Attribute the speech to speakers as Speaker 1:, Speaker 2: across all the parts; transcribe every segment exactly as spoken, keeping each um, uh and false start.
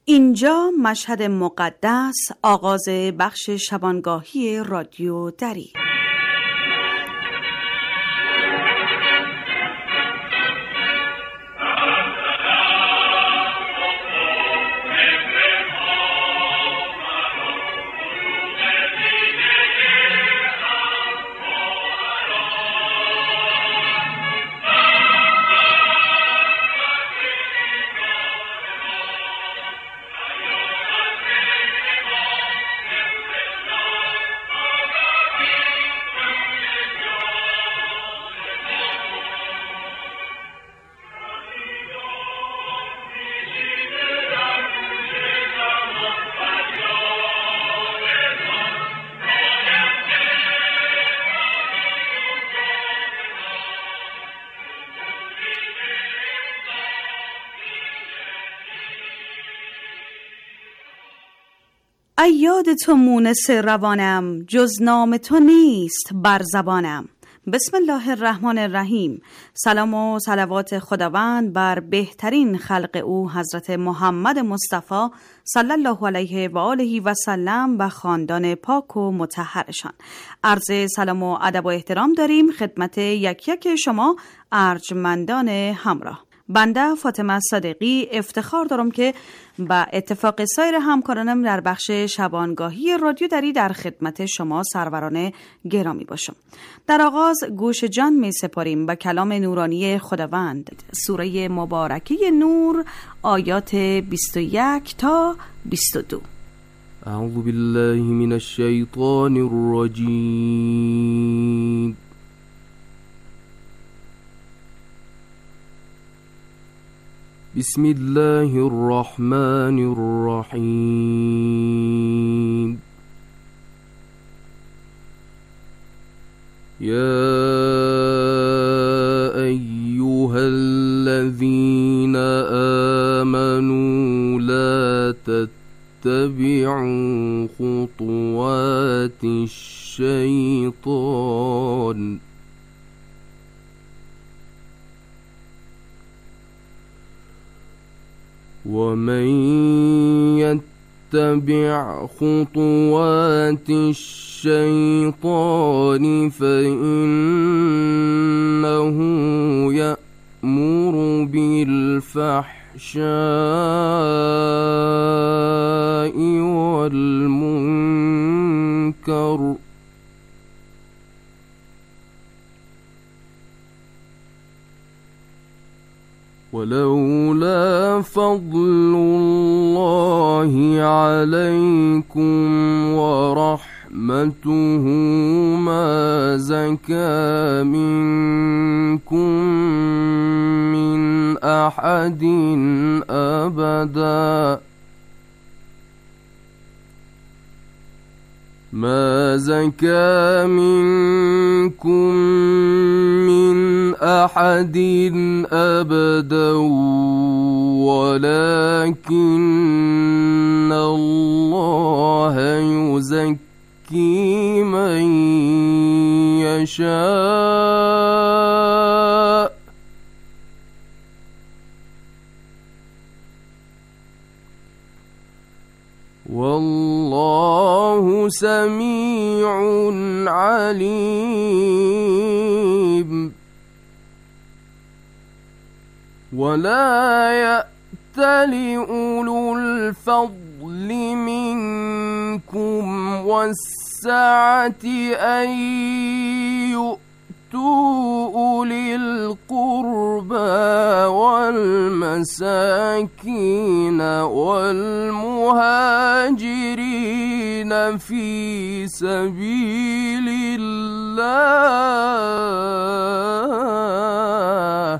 Speaker 1: اینجا مشهد مقدس، آغاز بخش شبانگاهی رادیو دری. ای یاد تو مونس روانم، جز نام تو نیست بر زبانم. بسم الله الرحمن الرحیم. سلام و صلوات خداوند بر بهترین خلق او حضرت محمد مصطفی صلی الله علیه و آله و سلم و خاندان پاک و مطهرشان. عرض سلام و ادب و احترام داریم خدمت یک یک شما ارجمندان همراه. بنده فاطمه صادقی افتخار دارم که با اتفاق سایر همکارانم در بخش شبانگاهی رادیو دری در خدمت شما سروران گرامی باشم. در آغاز گوش جان می سپاریم به کلام نورانی خداوند، سوره مبارکه نور، آیات بیست و یک تا بیست و دو.
Speaker 2: اعوذ بالله من الشیطان الرجیم. بسم الله الرحمن الرحیم. یا ایها الذین آمنوا لا تتبعوا خطوات الشیطان ومن يتبع خطوات الشيطان فإنه يأمر بالفحشاء والمنكر ولولا فضل الله عليكم ورحمته ما زكى منكم من أحد أبدا ما زكى منكم من أحد أبدا ولكن الله يزكي من يشاء والله سميع عليم. ولا يأتل أولو الفضل منكم والسعة أن يؤتوا أولي القربى والمساكين والمهاجرين في سبيل الله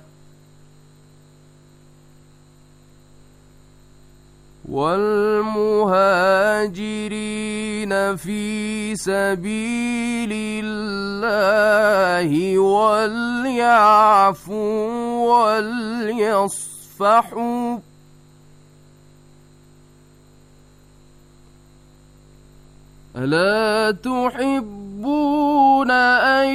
Speaker 2: والمهاجرين في سبيل الله وليعفوا وليصفحوا ألا تحبون أن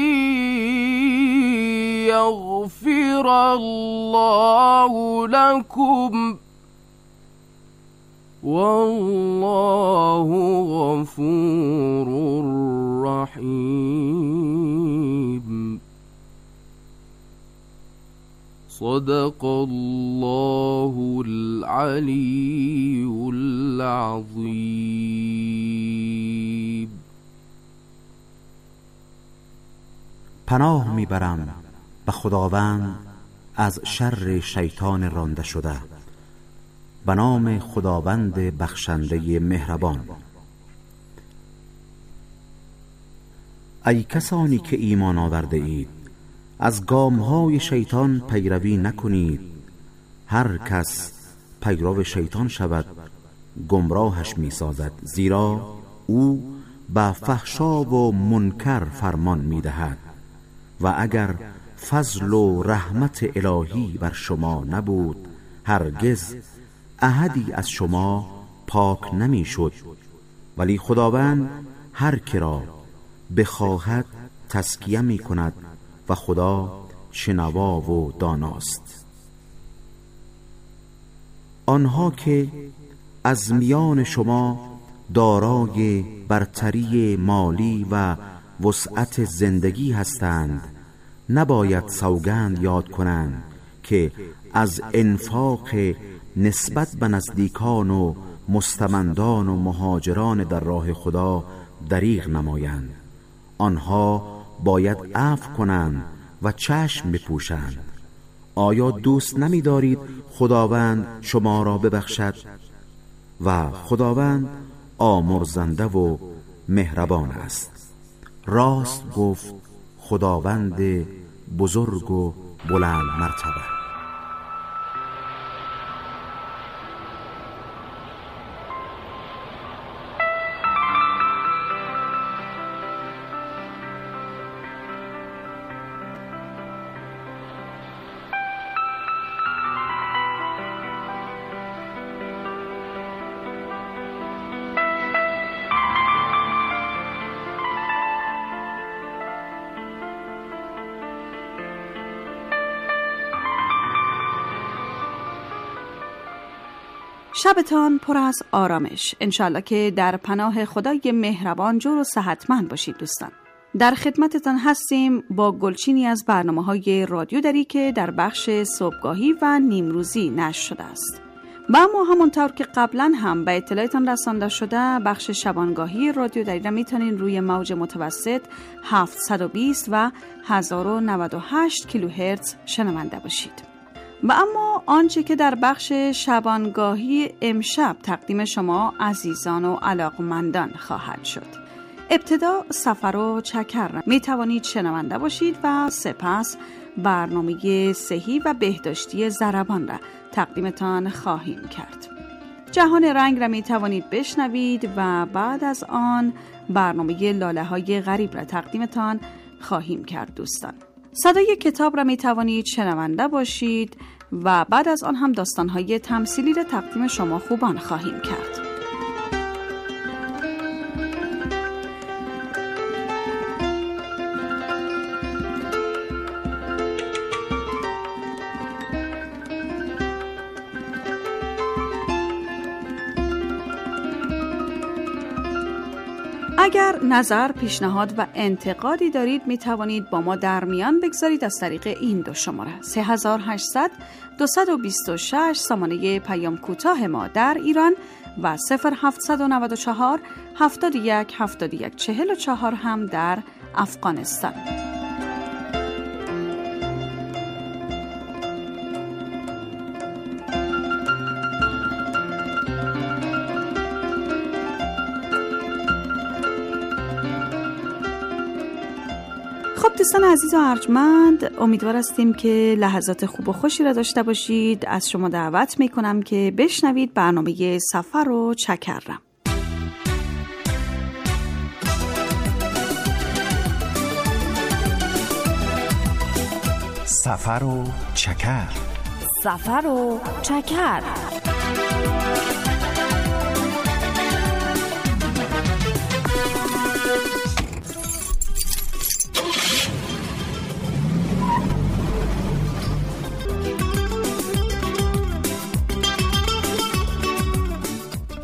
Speaker 2: يغفر الله لكم والله غفور رحیم. صدق الله العلی العظیم.
Speaker 3: پناه میبرم به خداوند از شر شیطان رانده شده. به نام خداوند بخشنده مهربان. ای کسانی که ایمان آورده اید، از گامهای شیطان پیروی نکنید. هر کس پیرو شیطان شود گمراهش می سازد، زیرا او به فحشا و منکر فرمان می دهد. و اگر فضل و رحمت الهی بر شما نبود، هرگز احدی از شما پاک نمی شد. ولی خداوند هر که را بخواهد تزکیه می کند و خدا شنوا و داناست. آنها که از میان شما دارای برتری مالی و وسعت زندگی هستند، نباید سوگند یاد کنند که از انفاق نسبت به نزدیکان و مستمندان و مهاجران در راه خدا دریغ نمایند. آنها باید عفو کنند و چشم بپوشند. آیا دوست نمی دارید خداوند شما را ببخشد؟ و خداوند آمرزنده و مهربان است. راست گفت خداوند بزرگ و بلند مرتبه.
Speaker 1: شبتان پر از آرامش. انشالله که در پناه خدای مهربان جور و صحتمند باشید دوستان. در خدمتتان هستیم با گلچینی از برنامه‌های رادیو دری که در بخش صبحگاهی و نیمروزی نشر شده است. و اما همونطور که قبلا هم به اطلاعتان رسانده شده، بخش شبانگاهی رادیو دری را میتونین روی موج متوسط هفتصد و بیست و هزار و نود و هشت کیلوهرتز شنونده باشید. و اما آنچه که در بخش شبانگاهی امشب تقدیم شما عزیزان و علاقمندان خواهد شد. ابتدا سفر و چکر را می توانید شنونده باشید و سپس برنامه صحی و بهداشتی ضربان را تقدیمتان خواهیم کرد. جهان رنگ را می توانید بشنوید و بعد از آن برنامه لاله های غریب را تقدیمتان خواهیم کرد دوستان. صدای کتاب را می توانید شنونده باشید و بعد از آن هم داستان‌های تمثیلی را تقدیم شما خوبان خواهیم کرد. اگر نظر، پیشنهاد و انتقادی دارید می توانید با ما در میان بگذارید از طریق این دو شماره سه هزار و هشتصد دویست و بیست و شش سامانه پیام کوتاه ما در ایران و صفر هفتصد و نود و چهار هفتاد و یک هفتاد و یک چهل و چهار هم در افغانستان. دوستان عزیز و ارجمند، امیدوار هستیم که لحظات خوب و خوشی را داشته باشید. از شما دعوت میکنم که بشنوید برنامه سفر و چکر را.
Speaker 3: سفر و چکر.
Speaker 4: سفر و چکر.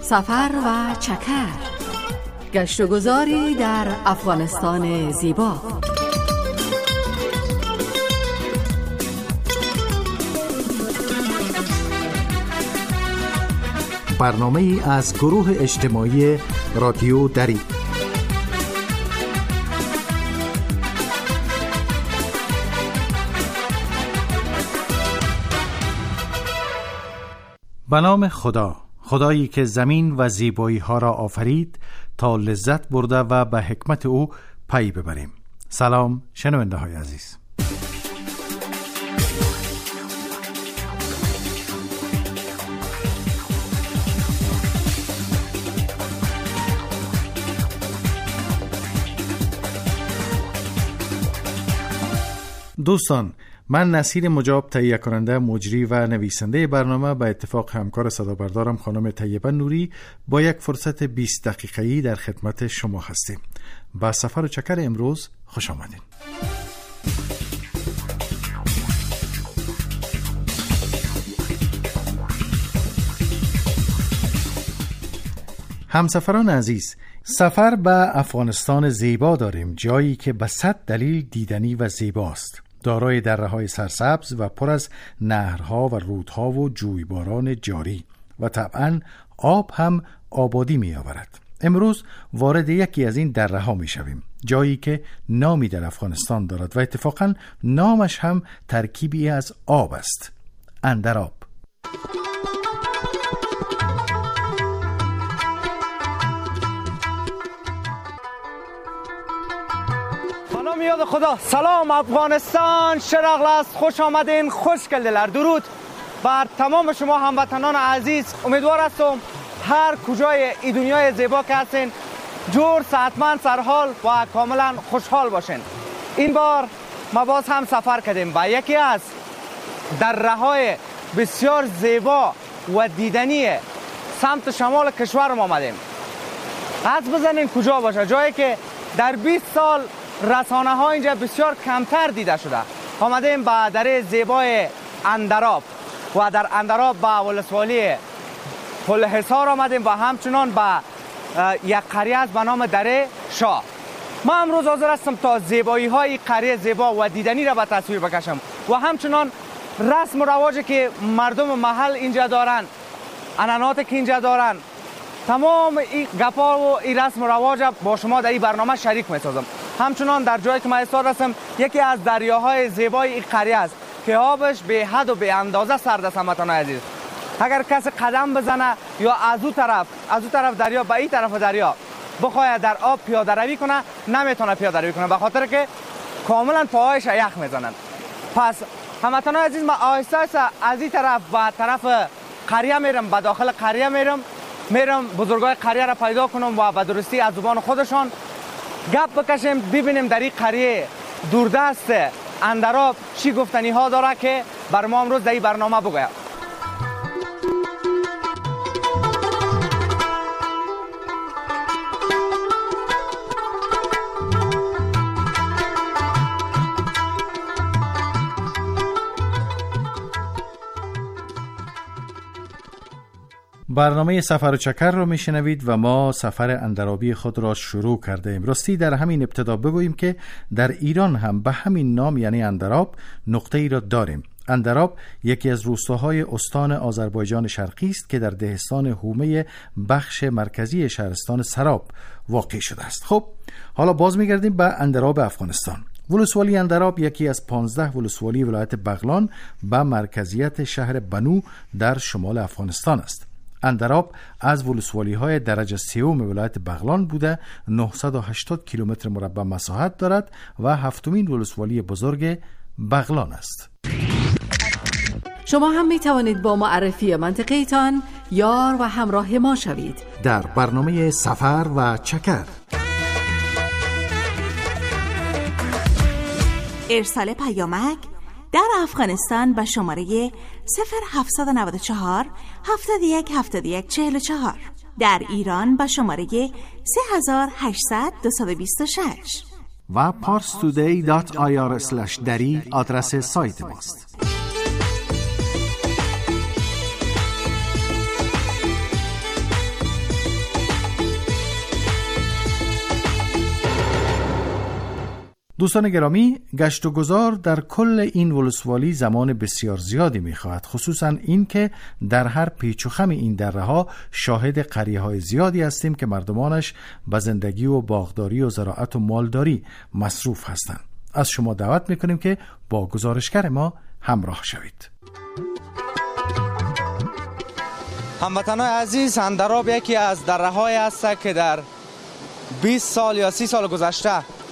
Speaker 4: سفر و چکر، گشت و گذاری در افغانستان زیبا.
Speaker 5: برنامه ای از گروه اجتماعی رادیو دری. به نام خدا، خدایی که زمین و زیبایی ها را آفرید تا لذت برده و به حکمت او پی ببریم. سلام شنونده های عزیز. دوستان، من نصیر مجاب، تهیه کننده، مجری و نویسنده برنامه، به اتفاق همکار صدابردارم خانم طیبه نوری با یک فرصت بیست دقیقه‌ای در خدمت شما هستیم. با سفر و چکر امروز خوش آمدین. همسفران عزیز، سفر به افغانستان زیبا داریم، جایی که به صد دلیل دیدنی و زیباست. دارای دره‌های سرسبز و پر از نهرها و رودها و جویباران جاری و طبعاً آب هم آبادی می آورد. امروز وارد یکی از این دره‌ها می شویم، جایی که نامی در افغانستان دارد و اتفاقاً نامش هم ترکیبی از آب است: اندراب.
Speaker 6: یاد خدا. سلام افغانستان، شرقل است، خوش آمدین، خوشگل دلر. درود بر تمام شما هموطنان عزیز. امیدوار هستم هر کجای این دنیای زیبا که هستین جور، صحتمند، سرحال و کاملا خوشحال باشین. این بار ما باز هم سفر کردیم با یکی از دره‌های بسیار زیبا و دیدنی سمت شمال کشور ما آمدیم. حدس بزنین کجا باشه، جایی که در بیست سال رسانه ها اینجا بسیار کمتر دیده شده. آمدیم به دره زیبای اندراب و در اندراب به ولسوالی پل حصار آمدیم و همچنان به یک قریه است به نام دره شاه. ما امروز حاضر هستم تا زیبایی های قریه زیبا و دیدنی را به تصویر بکشم و همچنان رسم و رواجی که مردم محل اینجا دارن، عنعناتی که اینجا دارن، تمام این گپا و این رسم و رواج با شما در این برنامه شریک می‌سازم. همچنان در جایی که من ایستاده هستم یکی از دریاهای زیبای این قریه است که آبش به حد و به اندازه سرد است. هموطنان عزیز، اگر کسی قدم بزنه یا از اون طرف از اون طرف دریا به این طرف دریا بخواد در آب پیاده روی کنه، نمیتونه پیاده روی کنه، به خاطر که کاملا پاهایش یخ میزنن. پس هموطنان عزیز، من آهسته آهسته از این طرف به طرف قریه میرم، به داخل قریه میرم میرم بزرگای قریه را پیدا کنم و به درستی از زبان خودشان گپ بکشیم، ببینیم در این قریه دوردست اندراب چی گفتنی ها داره که بر ما امروز در این برنامه بگویم.
Speaker 5: برنامه سفر و چکر رو میشنوید و ما سفر اندرابی خود را شروع کرده ایم. راستی در همین ابتدا بگوییم که در ایران هم به همین نام یعنی اندراب نقطه ای را داریم. اندراب یکی از روستاهای استان آذربایجان شرقی است که در دهستان هومه بخش مرکزی شهرستان سراب واقع شده است. خب حالا باز میگردیم به اندراب افغانستان. ولسوالی اندراب یکی از پانزده ولسوالی ولایت بغلان به مرکزیت شهر بنو در شمال افغانستان است. اندراب از ولسوالی های درجه سوم ولایت بغلان بوده، نهصد و هشتاد کیلومتر مربع مساحت دارد و هفتمین ولسوالی بزرگ بغلان است.
Speaker 4: شما هم می توانید با معرفی منطقه‌تان یار و همراه ما شوید
Speaker 5: در برنامه سفر و چکر.
Speaker 7: ارسال پیامک در افغانستان به شماره صفر هفتصد و نود و چهار هفتاد و یک هفتاد و یک چهل و چهار، در ایران به شماره سه هزار و هشتصد دویست و بیست و شش
Speaker 5: و پارس تودی دات آی آر اسلش دری آدرس سایت ماست. دوستان گرامی، گشت و گذار در کل این ولسوالی زمان بسیار زیادی می‌خواهد، خصوصا این که در هر پیچ و خم این دره‌ها شاهد قریه‌های زیادی هستیم که مردمانش به زندگی و باغداری و زراعت و مالداری مصروف هستند. از شما دعوت می‌کنیم که با گزارشگر ما همراه شوید.
Speaker 6: هموطنان عزیز، اندراب یکی از دره‌های است که در بیست سال یا سی سال گذشته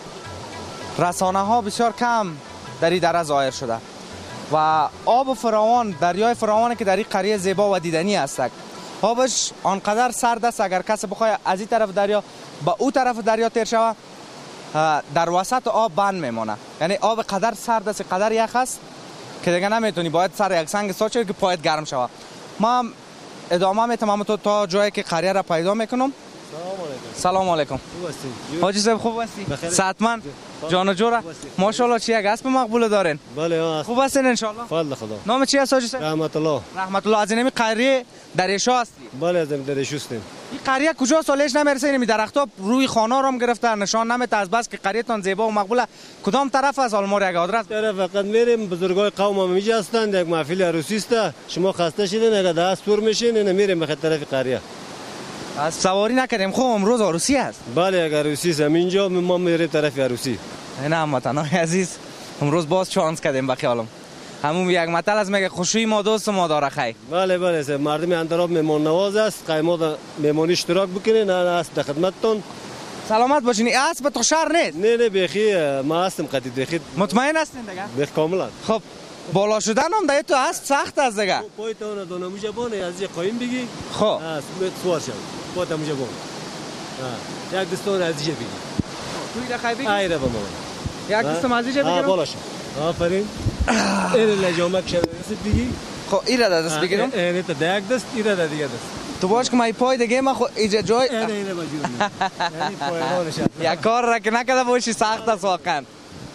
Speaker 6: رسانه ها بسیار کم در این دره ظاهر شده و آب فراوان، دریای فراوان که در این قریه زیبا و دیدنی است. آبش آنقدر سرد است اگر کسی بخواد از این طرف دریا به او طرف دریا تیر شود در وسط آب بند میمونه. یعنی آب قدر سرد است، قدر یخ است که دیگه نمیتونی، باید سر یک سنگ سوچه که پایت گرم شود. ما ادامه میتونم تو تا جایی که قریه را پیدا میکنم. سلام علیکم.
Speaker 8: خوب هستی؟
Speaker 6: حاجی صاحب خوب هستی؟ صحتمند؟ جان و جوره؟ ماشاءالله چی یک اسب مقبول دارین؟
Speaker 8: بله ها.
Speaker 6: خوب هستین ان شاء الله؟
Speaker 8: فضل خدا.
Speaker 6: نام چی است حاجی صاحب؟
Speaker 8: رحمت الله.
Speaker 6: رحمت الله. از این قریه دریشا هستی؟
Speaker 8: بله از این دریشا هستیم.
Speaker 6: این قریه کجا سالش نمیرسه؟ این درخت‌ها روی خانه رو هم گرفته، نشان نمیده از بس که قریه‌تان زیبا و مقبوله. کدام طرف از آلمار یک آدرس؟
Speaker 8: طرف فقط میریم، بزرگای قوم هم میجا هستند، یک محفل عروسی است. شما خسته شدین اگه دست پر میشین این میریم به طرف قریه.
Speaker 6: از سواری نکردیم. خب امروز عروسی است.
Speaker 8: بله اگر عروسی است اینجا ما میریم طرف عروسی.
Speaker 6: نه هموطنان عزیز، امروز باز چانس کردیم به خیالم. همون یک متل از میگه خوشی ما دوست ما داره خیر.
Speaker 8: بله بله مردم اندراب مهمان نواز است، قیمت مهمانی اشتراک بکنین، نه است در خدمتتون.
Speaker 6: سلامت باشین. اسب تو شهر نیست؟
Speaker 8: نه نه بخی ما هستم قدید بخی.
Speaker 6: مطمئن هستین دیگه؟
Speaker 8: بخ کاملا.
Speaker 6: خب بالا شدن هم دیگه تو اسب سخت است دیگه.
Speaker 8: پایتون دونموجه بونه از یه قایم بگی.
Speaker 6: خب
Speaker 8: است سوار شد. پایتون موجه بونه. ها یک دستون از دیگه بگی.
Speaker 6: توی ده خیلی بگی؟
Speaker 8: ایره با ما.
Speaker 6: یک دستم از دیگه بگیرم؟
Speaker 8: ها بالا شد. آفرین. این لجامک شد دست بگی.
Speaker 6: خب ایره دست بگیرم؟
Speaker 8: این تا یک دست ایره دا دیگه دست.
Speaker 6: تو باش که من پای دیگه ما خو ایجا جای
Speaker 8: اینه اینه مجبورم. یعنی پایانش.
Speaker 6: یک کار را که نکرده باشی سخت است واقعا.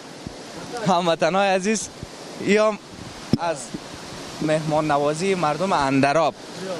Speaker 6: هموطنان عزیز، یا از مهمان نوازی مردم اندراب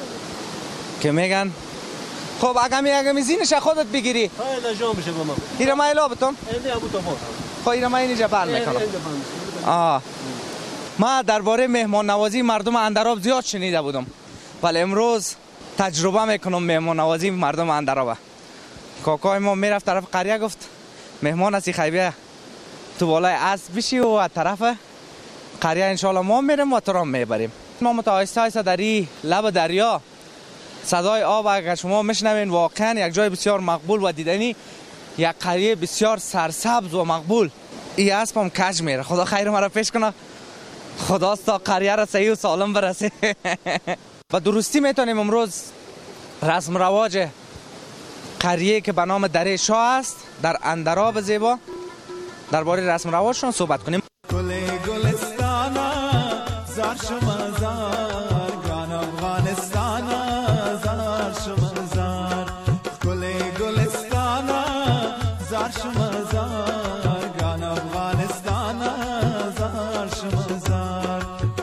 Speaker 6: که میگن خب اگه می اگه میزینش خودت بگیری.
Speaker 8: های لجام بشه با ما.
Speaker 6: ایره ما ایلا بتون؟
Speaker 8: اینه ابو تمام.
Speaker 6: خب ایره ما اینجا بند میکنم. آه. ما درباره مهمان نوازی مردم اندراب زیاد شنیده بودم، ولی امروز تجربه میکنم مهمان نوازی مردم اندراب. کاکای ما میرفت طرف قریه گفت مهمان هستی خیبه تو بالای اسب بشی و از طرف قریه انشالله ما میریم و تو را میبریم. ما متآهسته آهسته در این لب دریا صدای آب اگر شما میشنوین واقعا یک جای بسیار مقبول و دیدنی، یک قریه بسیار سرسبز و مقبول. این اسب هم کج میره. خدا خیر ما را پیش کنه، خداست تا قریه را صحیح و سالم برسه. و درستی میتونیم امروز رسم رواج قریه که به نام دره شاه است در اندراب زیبا درباره رسم رواجشون صحبت کنیم.
Speaker 9: گل گلستانا زار شما زار گان افغانستانا زار شما زار گل گلستانا زار شما زار گان افغانستانا زار شما زار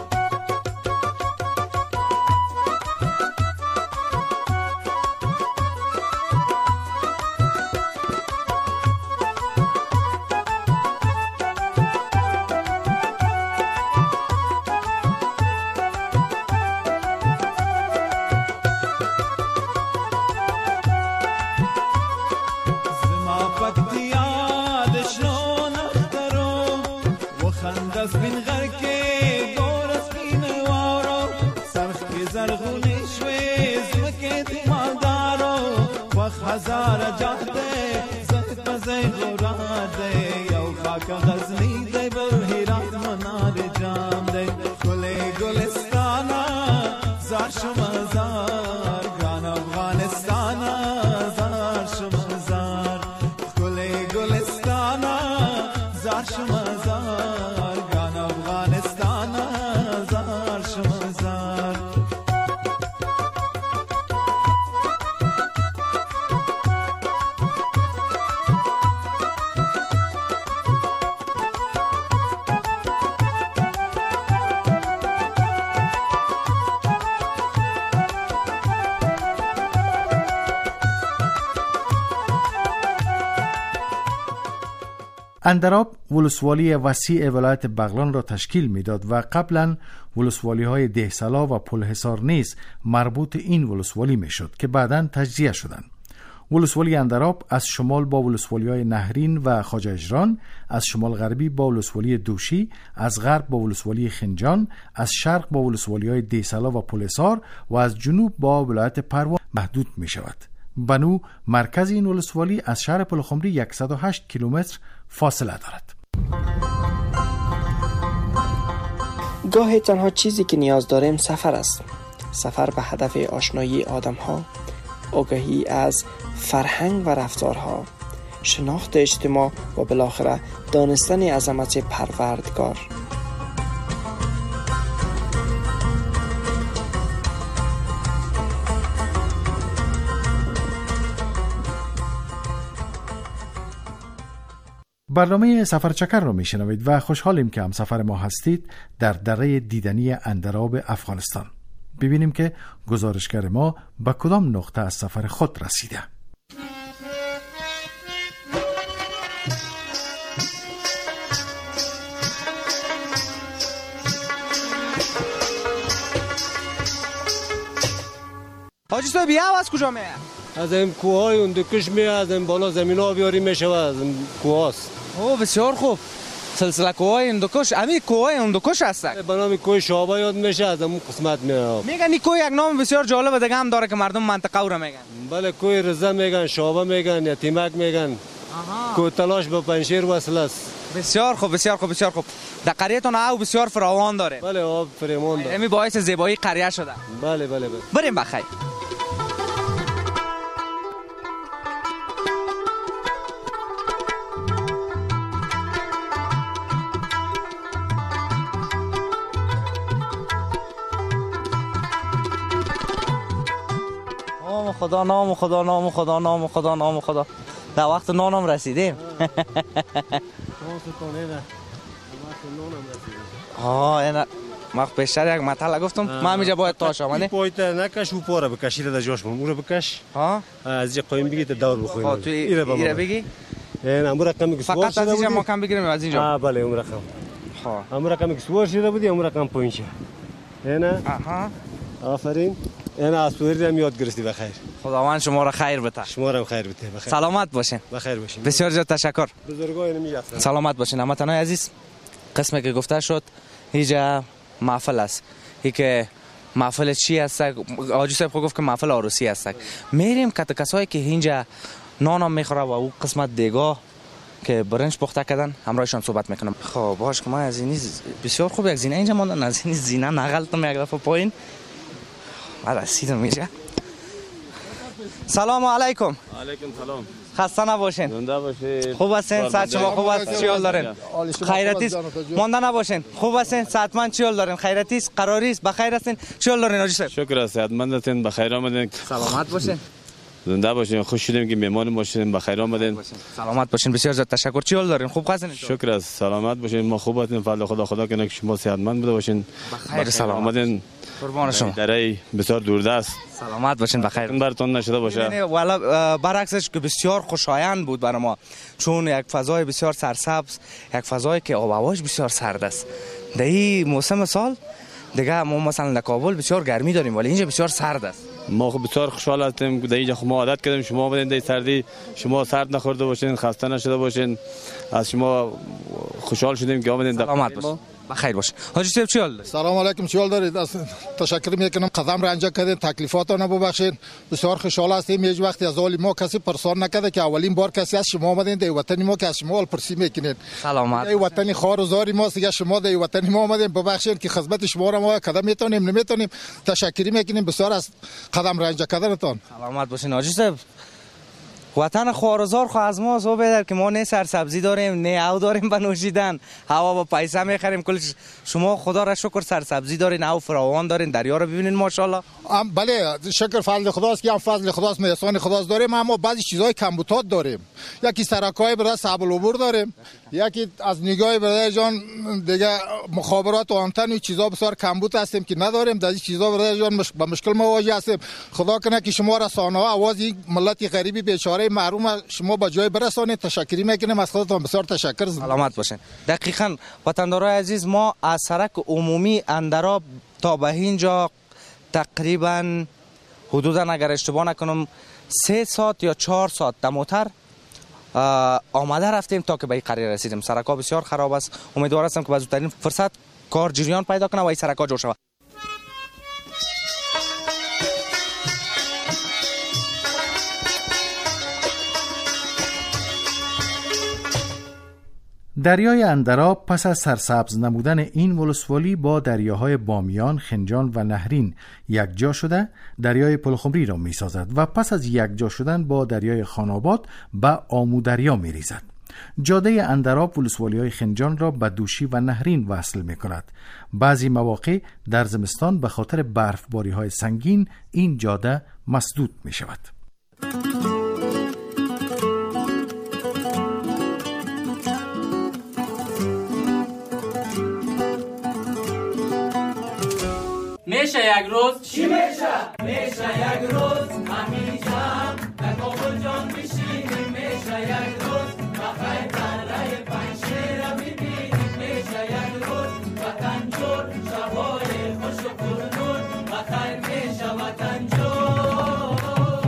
Speaker 9: هزار جهده زهد بزی غرار ده یو خاک غزنی ده بر هیرات منار جام ده گل گلستانا زار شما زار گان افغانستانا زار شما زار گل گلستانا زار شما زار گان افغانستانا زار شما زار
Speaker 5: اندراب ولسوالی وسیع ولایت بغلان را تشکیل میداد و قبلا ولسوالی های دهسلا و پلحصار نیز مربوط این ولسوالی میشد که بعداً تجزیه شدند. ولسوالی اندراب از شمال با ولسوالی های نهرین و خواجه اجران، از شمال غربی با ولسوالی دوشی، از غرب با ولسوالی خنجان، از شرق با ولسوالی های دهسلا و پلحصار و از جنوب با ولایت پروان محدود می شود. بنو مرکز این ولسوالی از شهر پلخمری صد و هشت کیلومتر فاصله دارد.
Speaker 10: گاهی تنها چیزی که نیاز داریم سفر است. سفر به هدف آشنایی آدم‌ها، آگاهی از فرهنگ و رفتارها، شناخت اجتماع و بالاخره دانستن عظمت پروردگار.
Speaker 5: برنامه سفر چکر را میشنوید و خوشحالیم که هم سفر ما هستید در دره دیدنی اندراب افغانستان. ببینیم که گزارشگر ما به کدام نقطه از سفر خود رسیده.
Speaker 6: حاجی صاحب بیا از کجا میاد؟
Speaker 8: از این کوههای اندکش میاد، از این بالا زمین ها بیاری میشه از این کوهاست.
Speaker 6: اوه بسیار خوب. سلسله کوههای اندکش، همین کوههای اندکش هستن.
Speaker 8: به نام کوه شابه یاد میشه، از اون قسمت میاد.
Speaker 6: میگن این کوه یک نام بسیار جالب دیگه هم داره که مردم منطقه او را میگن.
Speaker 8: بله کوه رضا میگن، شابه میگن، یتیمک میگن. کوه تلاش به پنشیر وصل است.
Speaker 6: بسیار خوب بسیار خوب بسیار خوب. در قریه‌تون آب بسیار فراوان داره.
Speaker 8: بله آب فراوان داره.
Speaker 6: همین باعث زیبایی قریه شده.
Speaker 8: بله بله بله.
Speaker 6: بریم بخیر. نام خدا نام خدا نام خدا نام خدا نام خدا. در وقت نانم رسیدیم. آه اینا ما پیشتر یک مطلب گفتم ما همینجا باید تاش آمده.
Speaker 8: پایت نکش و پاره بکشی در جاش اون رو بکش.
Speaker 6: ها
Speaker 8: از اینجا قایم بگید دور بخورید.
Speaker 6: خب تو ایره بگی.
Speaker 8: این امور رقمی که سوار
Speaker 6: شده. فقط از اینجا ما کم بگیریم از اینجا.
Speaker 8: آه بله اون رقم. ها امور رقمی که سوار شده بودی اون رقم پوینچه. اینا آها آفرین. اینا اسوری هم یاد گرفتی بخیر.
Speaker 6: خداوند شما را خیر بده.
Speaker 8: شما را خیر بده بخیر.
Speaker 6: سلامت باشین.
Speaker 8: بخیر باشین.
Speaker 6: بسیار زیاد تشکر.
Speaker 8: بزرگای نمی‌افتن.
Speaker 6: سلامت باشین. همتون عزیز. قسمی که گفته شد اینجا محفل است. ای که محفل چی است؟ آجی صاحب گفت که محفل عروسی است. میریم که کسایی که اینجا نانم میخوره و اون قسمت دیگه که برنج پخته کردن همراهشان صحبت میکنم. خب باش که ما از این بسیار خوب یک زینه اینجا ماندن، از این زینه نغلطم یک دفعه پایین. ما رسیدم اینجا. سلام علیکم.
Speaker 11: علیکم سلام.
Speaker 6: خسته نباشین.
Speaker 11: زنده باشید.
Speaker 6: خوب هستین؟ صحت شما خوب است؟ چی حال دارین؟ خیرتی است؟ مانده نباشین. خوب هستین؟ صحتمند چی حال دارین؟ خیرتی است؟ قراری است؟ بخیر هستین؟ چی حال دارین حاجی صاحب؟
Speaker 11: شکر است. صحتمند هستین، بخیر آمدین.
Speaker 6: سلامت باشین.
Speaker 11: زنده باشین. خوش شدیم که مهمان باشین، بخیر آمدین.
Speaker 6: سلامت باشین. بسیار زیاد تشکر. چی حال دارین؟ خوب هستین؟
Speaker 11: شکر است. سلامت باشین. ما خوب هستیم. فضل خدا خدا کنه که شما صحتمند بوده باشین.
Speaker 6: بخیر سلامت آمدین.
Speaker 11: قربان شما. درای بسیار دوردست.
Speaker 6: سلامت باشین بخیر.
Speaker 11: براتون نشده باشه.
Speaker 6: والا برعکسش که بسیار خوشایند بود برای ما، چون یک فضای بسیار سرسبز، یک فضایی که آب و هواش بسیار سرد است. در این موسم سال دیگه ما مثلا در کابل بسیار گرمی داریم ولی اینجا بسیار سرد است.
Speaker 11: ما خب بسیار خوشحال هستیم که در اینجا ما عادت کردیم شما بدین در سردی شما سرد نخورده باشین، خسته نشده باشین. از شما خوشحال شدیم که آمدین.
Speaker 6: سلامت باشین. بخیر باش. حاجی صاحب چی حال؟
Speaker 12: سلام علیکم. چی حال دارید؟ تشکر میکنم قدم را انجام کردین، تکلیفاتو نببخشید. بسیار خوشحال هستیم. هیچ وقت از اول ما کسی پرسان نکرده که اولین بار کسی از شما آمدین در وطن ما که از شما ول پرسی میکنید.
Speaker 6: سلامت.
Speaker 12: این وطن خار و زاری ما دیگه شما در وطن ما آمدین، ببخشید که خدمت شما را ما قدم میتونیم نمیتونیم. تشکر میکنیم بسیار از قدم را انجام کردنتون.
Speaker 6: سلامت باشین حاجی صاحب. وطن خوارزار خو از ما زو بدر که ما نه سرسبزی داریم نه او داریم بنوشیدن، هوا با پیسه میخریم کلش. شما خدا را شکر سرسبزی دارین، او فراوان دارین، دریا رو ببینین ماشاءالله.
Speaker 12: بله شکر فضل خداست که هم فضل خداست، احسان خداست داریم، اما بعضی چیزای کمبودات داریم. یکی سرکای برای صعب العبور داریم، یکی از نگاه برادر جان دیگه مخابرات و آنتن و چیزا بسیار کمبود هستیم که نداریم. در این چیزا برادر جان با مشکل مواجه هستیم. خدا کنه که شما رسانه‌ها آواز این ملت غریبی بیچاره برای محروم شما با جای برسانید. تشکری میکنیم از خودتان، بسیار تشکر.
Speaker 6: سلامت باشین. دقیقاً وطندارای عزیز، ما از سرک عمومی اندراب تا به اینجا تقریباً حدوداً اگر اشتباه نکنم سه ساعت یا چهار ساعت دموتر آمده رفتیم تا که به این قریه رسیدیم. سرکا بسیار خراب است. امیدوار هستم که به زودترین فرصت کار جریان پیدا کنه و این سرکا جور شود.
Speaker 5: دریای اندراب پس از سرسبز نمودن این ولسوالی با دریاهای بامیان، خنجان و نهرین یکجا شده دریای پلخمری را می سازد و پس از یکجا شدن با دریای خاناباد به آمودریا می ریزد. جاده اندراب ولسوالی های خنجان را به دوشی و نهرین وصل می کند. بعضی مواقع در زمستان به خاطر برفباری های سنگین این جاده مسدود می شود.
Speaker 13: میشه یک روز چی میشه؟ میشه یک روز همیجم در کابل جان بشینیم. میشه یک روز بخیر برای پنشیر رو ببینیم. میشه یک روز وطن جور شبای خوش و پرنور بخیر میشه وطن جور.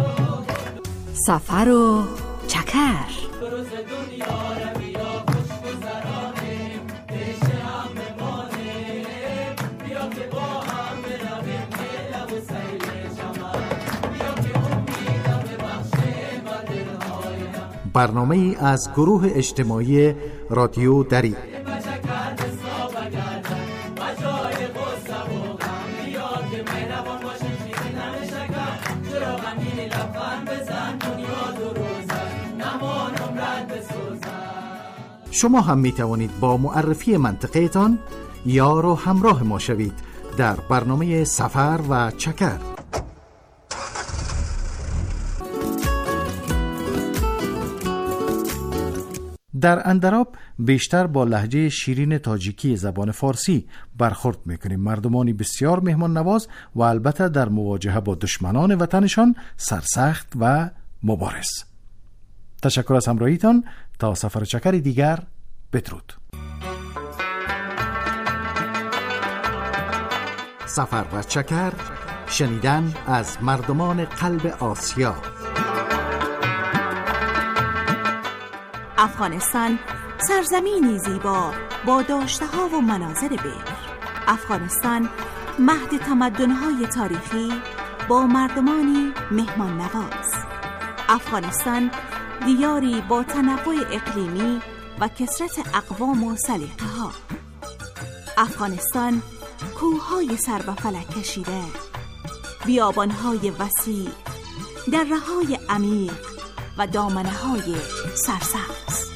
Speaker 4: سفر و چکر
Speaker 13: روز دنیا رو بیا خوش گذرانیم. پیش هم بمانیم بیا که با هم برویم میله و سیل جمال. بیا که امیدم ببخشیم و دلهایم.
Speaker 5: برنامه ای از گروه اجتماعی رادیو دری. شما هم می توانید با معرفی منطقه‌تان یار و همراه ما شوید در برنامه سفر و چکر. در اندراب بیشتر با لهجه شیرین تاجیکی زبان فارسی برخورد میکنیم. مردمانی بسیار مهمان نواز و البته در مواجهه با دشمنان وطنشان سرسخت و مبارز. تشکر از همراهیتان. تا سفر چکری دیگر، بدرود. سفر و چکر، شنیدن از مردمان قلب آسیا.
Speaker 7: افغانستان سرزمینی زیبا با داشته‌ها و مناظر بکر. افغانستان مهد تمدن‌های تاریخی با مردمانی مهمان نواز. افغانستان دیاری با تنوع اقلیمی و کثرت اقوام و سلیقه‌ها. افغانستان کوه‌های سر به فلک کشیده، بیابان‌های وسیع، دره‌های عمیق و دامنه‌های سرسبز.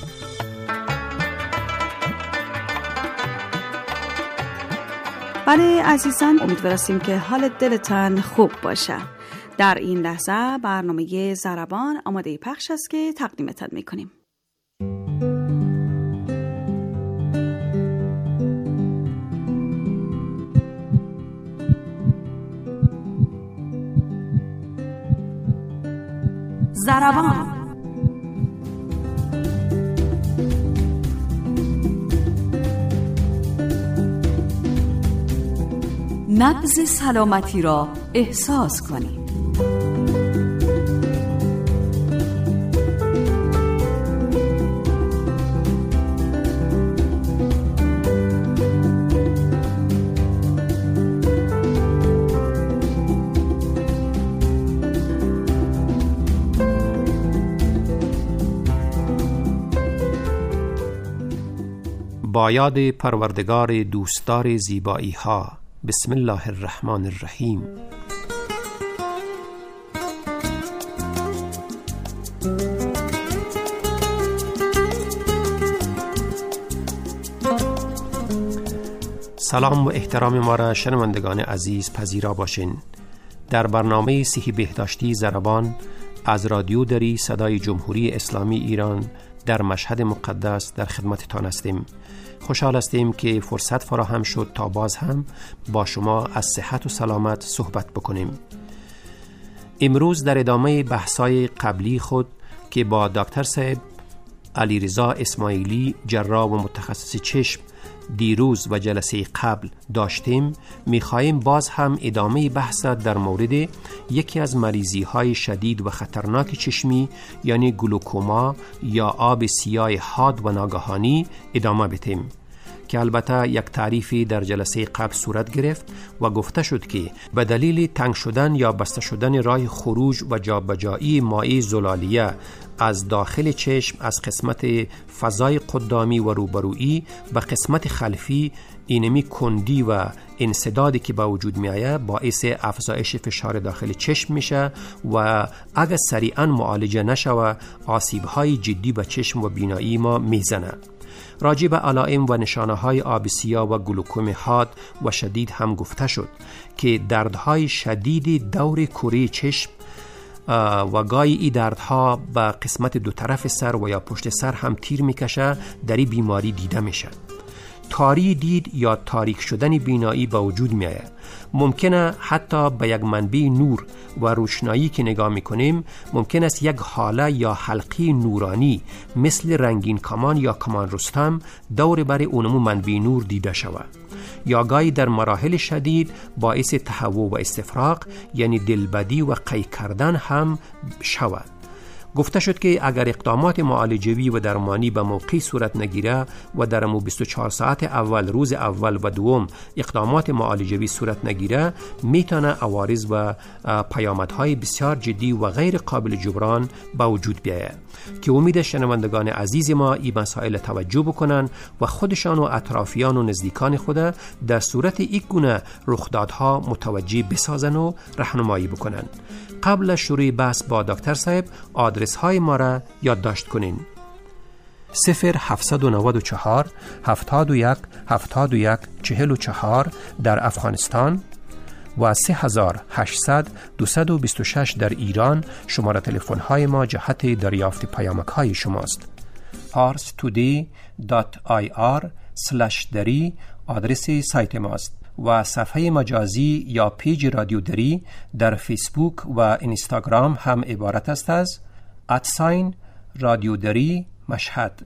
Speaker 1: بله عزیزان، امیدواریم که حال دلتان خوب باشه. در این لحظه برنامه ضربان آماده پخش است که تقدیمتان میکنیم.
Speaker 7: ضربان.
Speaker 4: نبض سلامتی را احساس کنید.
Speaker 14: با یاد پروردگار دوستدار زیبایی ها. بسم الله الرحمن الرحیم. سلام و احترام ما را شنوندگان عزیز پذیرا باشین. در برنامه صحی بهداشتی ضربان از رادیو دری صدای جمهوری اسلامی ایران در مشهد مقدس در خدمتتان هستیم. خوشحال هستیم که فرصت فراهم شد تا باز هم با شما از صحت و سلامت صحبت بکنیم. امروز در ادامه بحث‌های قبلی خود که با دکتر صاحب علیرضا اسماعیلی جراح و متخصص چشم دیروز و جلسه قبل داشتیم، می‌خواهیم باز هم ادامه بحث در مورد یکی از مریضی های شدید و خطرناک چشمی یعنی گلوکوما یا آب سیاه حاد و ناگهانی ادامه بدیم، که البته یک تعریفی در جلسه قبل صورت گرفت و گفته شد که به دلیل تنگ شدن یا بسته شدن راه خروج و جابجایی مایع زلالیه از داخل چشم از قسمت فضای قدامی و روبرویی به قسمت خلفی، اینمی کندی و انسدادی که به وجود می آید باعث افزایش فشار داخل چشم میشه و اگر سریعا معالجه نشود آسیب‌های جدی به چشم و بینایی ما میزنه. راجع به علائم و نشانه های آب سیاه و گلوکوم حاد و شدید هم گفته شد که دردهای شدید دور کره چشم و گاهی این دردها به قسمت دو طرف سر و یا پشت سر هم تیر میکشه در این بیماری دیده میشه. تاری دید یا تاریک شدن بینایی به وجود می آید. ممکنه حتی به یک منبع نور و روشنایی که نگاه میکنیم ممکن است یک حاله یا حلقه نورانی مثل رنگین کمان یا کمان رستم دور بر اونمو منبع نور دیده شود، یا گاهی در مراحل شدید باعث تهوع و استفراغ یعنی دلبدی و قی کردن هم شود. گفته شد که اگر اقدامات معالجوی و درمانی به موقع صورت نگیره و در مو بیست و چهار ساعت اول روز اول و دوم اقدامات معالجوی صورت نگیره میتونه عوارض و پیامدهای بسیار جدی و غیر قابل جبران به وجود بیاید، که امید شنوندگان عزیز ما این مسائل توجه بکنن و خودشان و اطرافیان و نزدیکان خود در صورت یک گونه رخدادها متوجه بسازن و راهنمایی بکنن. قبل از شروع بحث با دکتر صاحب آدرس های ما را یادداشت کنین: صفر هفتصد و نود و چهار هفتاد و یک هفتاد و یک چهل و چهار در افغانستان و سه هزار و هشتصد دویست و بیست و شش در ایران. شماره تلفن های ما جهت دریافت پیامک های شماست. پارس تودی دات آی آر سلش دری آدرس سایت ماست و صفحه مجازی یا پیج رادیو دری در فیسبوک و اینستاگرام هم عبارت است از ادساین رادیو دری مشهد.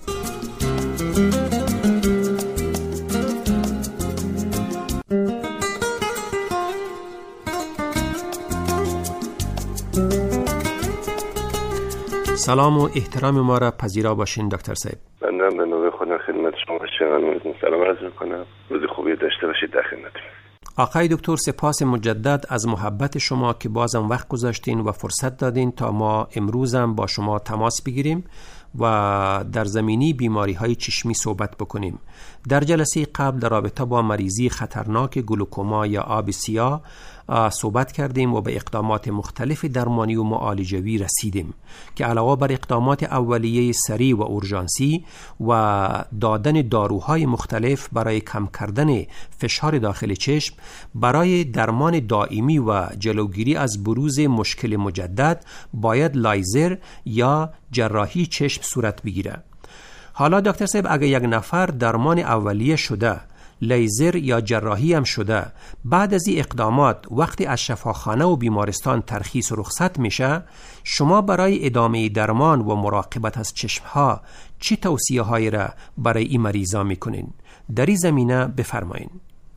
Speaker 14: سلام و احترام ما را پذیرا باشین دکتر صاحب.
Speaker 15: من به نوبه خودم خدمت شما شنوندگان سلام عرض می‌کنم. روز خوبی داشته باشید در خدمتتون.
Speaker 14: آقای دکتر سپاس مجدد از محبت شما که بازم وقت گذاشتین و فرصت دادین تا ما امروزم با شما تماس بگیریم و در زمینی بیماری های چشمی صحبت بکنیم. در جلسه قبل در رابطه با مریضی خطرناک گلوکوما یا آب سیاه صحبت کردیم و به اقدامات مختلف درمانی و معالجوی رسیدیم که علاوه بر اقدامات اولیه سریع و اورژانسی و دادن داروهای مختلف برای کم کردن فشار داخل چشم، برای درمان دائمی و جلوگیری از بروز مشکل مجدد باید لایزر یا جراحی چشم صورت بگیره. حالا دکتر صاحب اگر یک نفر درمان اولیه شده، لیزر یا جراحی هم شده، بعد از این اقدامات وقتی از شفاخانه و بیمارستان ترخیص و رخصت میشه، شما برای ادامه درمان و مراقبت از چشمها چی توصیه هایی را برای این مریضا میکنین؟ در این زمینه بفرمایین.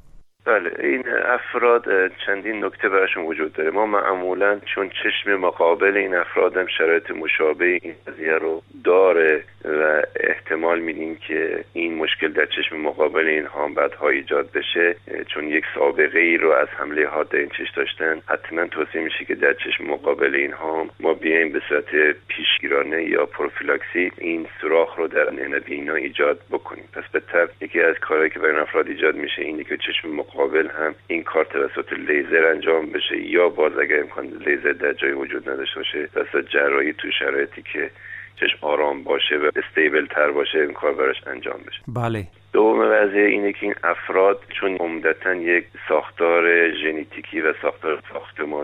Speaker 15: بله، این افراد چندین نکته براشون وجود داره. ما معمولا چون چشم مقابل این افراد هم شرایط مشابه این قضیه رو داره و احتمال میدیم که این مشکل در چشم مقابل اینها هم بعدها ایجاد بشه، چون یک سابقه ای رو از حمله حاد در این چشم داشتن، حتما توصیه میشه که در چشم مقابل اینها ما بیایم به صورت پیشگیرانه یا پروفیلاکسی این سوراخ رو در نبینا ایجاد بکنیم. پس به طب یکی از کارهایی که برای این افراد ایجاد میشه اینه که چشم مقابل هم این کار توسط لیزر انجام بشه، یا باز اگر امکان لیزر در جای وجود نداشته باشه توسط جراحی تو شرایطی که چشم آرام باشه و استیبل تر باشه این کار براش انجام بشه.
Speaker 14: بله.
Speaker 15: دوم قضیه اینه که این افراد چون عمدتاً یک ساختار ژنتیکی و ساختار ساختمانی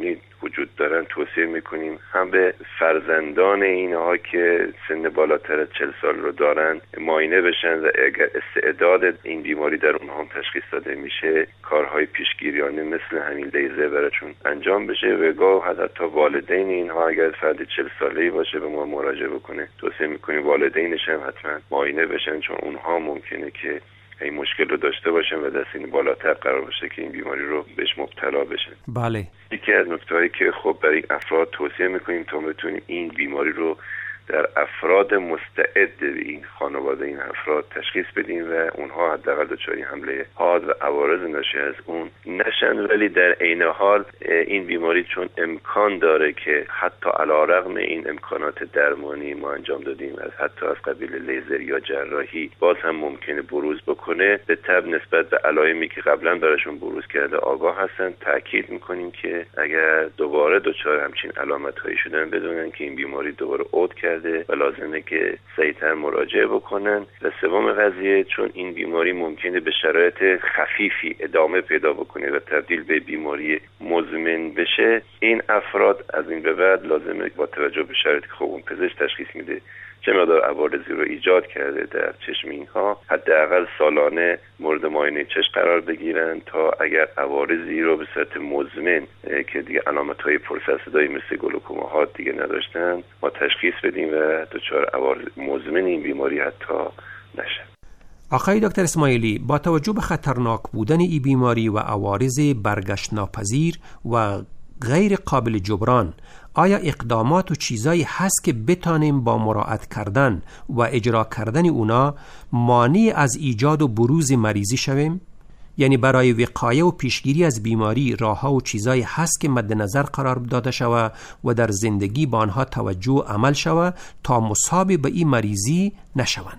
Speaker 15: وجود دارن توصیه میکنیم هم به فرزندان اینها که سن بالاتر از چهل سال رو دارن معاینه بشن و اگر استعداد این بیماری در اونها هم تشخیص داده میشه کارهای پیشگیریانه مثل همین لیزر براشون انجام بشه و گاه حتی والدین اینها اگر فرد چهل ساله‌ای باشه به ما مراجعه بکنه توصیه میکنیم والدینش هم حتما معاینه بشن، چون اونها ممکنه که این مشکل رو داشته باشن و در سن بالاتر قرار باشه که این بیماری رو بهش مبتلا بشن.
Speaker 14: بله.
Speaker 15: یکی از نکته‌هایی که خب برای افراد توصیه میکنیم تا بتونیم این بیماری رو در افراد مستعد به این خانواده این افراد تشخیص بدیم و اونها حداقل دچار حمله حاد و عوارض ناشی از اون نشن، ولی در عین حال این بیماری چون امکان داره که حتی علیرغم این امکانات درمانی ما انجام دادیم از حتی از قبیل لیزر یا جراحی باز هم ممکنه بروز بکنه، به طب نسبت به علائمی که قبلا براشون بروز کرده آگاه هستن. تاکید میکنیم که اگر دوباره دچار همچین علامت‌هایی شدن بدونن که این بیماری دوباره عود کرده و لازمه که سریعتر مراجعه بکنن. و سوم قضیه چون این بیماری ممکنه به شرایط خفیفی ادامه پیدا بکنه و تبدیل به بیماری مزمن بشه، این افراد از این به بعد لازمه با توجه به شرایطی که خب اون پزشک تشخیص میده چه مقدار عوارضی رو ایجاد کرده در چشم اینها، حداقل سالانه مورد معاینه چشم قرار بگیرن تا اگر عوارضی رو به صورت مزمن که دیگه علامت‌های پرسرصدایی مثل گلوکوما دیگه نداشتن ما تشخیص بدیم و دچار عوارض مزمن این بیماری حتی نشه.
Speaker 14: آقای دکتر اسماعیلی، با توجه به خطرناک بودن این بیماری و عوارض برگشت ناپذیر و غیر قابل جبران، آیا اقدامات و چیزایی هست که بتانیم با مراعات کردن و اجرا کردن اونا مانع از ایجاد و بروز مریضی شویم؟ یعنی برای وقایه و پیشگیری از بیماری راهها و چیزایی هست که مد نظر قرار داده شوه و در زندگی با آنها توجه و عمل شوه تا مصاب به این مریضی نشوند؟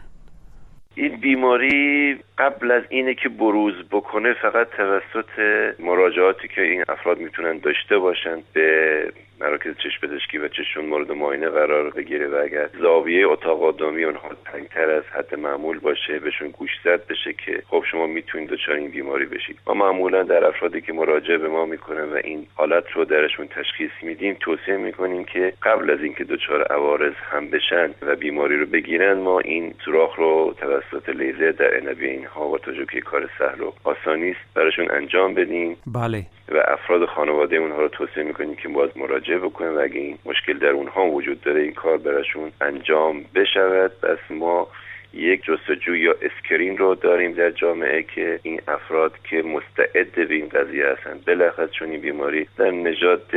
Speaker 15: این بیماری قبل از اینه که بروز بکنه فقط توسط مراجعاتی که این افراد میتونن داشته باشن به مراکز چشم پزشکی و چشمشون مورد معاینه قرار بگیره و اگر زاویه اتاق آدمی اونها تنگتر از حد معمول باشه بهشون گوشزد بشه که خب شما میتونید دچار این بیماری بشید. ما معمولا در افرادی که مراجعه به ما میکنن و این حالت رو درشون تشخیص میدیم توصیه میکنیم که قبل از اینکه دچار عوارض هم بشن و بیماری رو بگیرن ما این سوراخ رو توسط لیزر در عنبه اینها و توجه که کار سهل و آسانی است براشون انجام بدیم.
Speaker 14: بله.
Speaker 15: و افراد خانواده اونها رو توصیه میکنیم که باز مراجعه بکنن و اگه این مشکل در اونها وجود داره این کار براشون انجام بشود. پس ما یک جستجو یا اسکرین رو داریم در جامعه که این افراد که مستعد به این قضیه هستن بلخص چون این بیماری در نژاد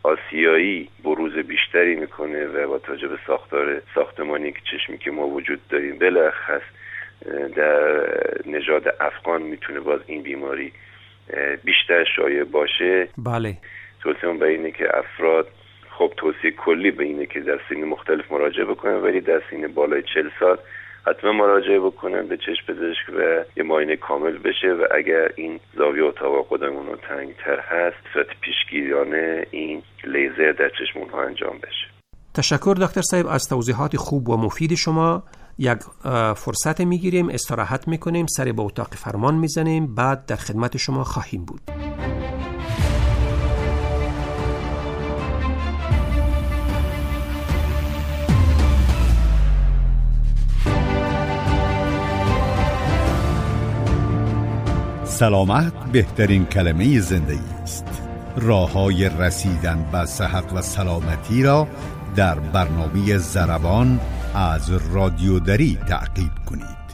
Speaker 15: آسیایی بروز بیشتری میکنه و با توجه به ساختار ساختمانی که چشمی که ما وجود داریم بلخص در نژاد افغان میتونه باز این بیماری بیشتر شایع باشه.
Speaker 14: بله.
Speaker 15: توصیه‌ام به اینه که افراد خب توصیه کلی به اینه که در سن مختلف مراجعه بکنن ولی در سن بالای چهل سال حتما مراجعه بکنن به چشم پزشک و یه معاینه کامل بشه و اگر این زاویه اتاق خودمون رو تنگتر هست صورت پیشگیریانه این لیزر در چشم اونها انجام بشه.
Speaker 14: تشکر دکتر صاحب از توضیحات خوب و مفید شما. یک فرصت میگیریم استراحت میکنیم سر به اتاق فرمان میزنیم بعد در خدمت شما خواهیم بود.
Speaker 16: سلامت بهترین کلمه زندگی است. راه‌های رسیدن به صحت و سلامتی را در برنامه ضربان از رادیو دری تعقیب کنید.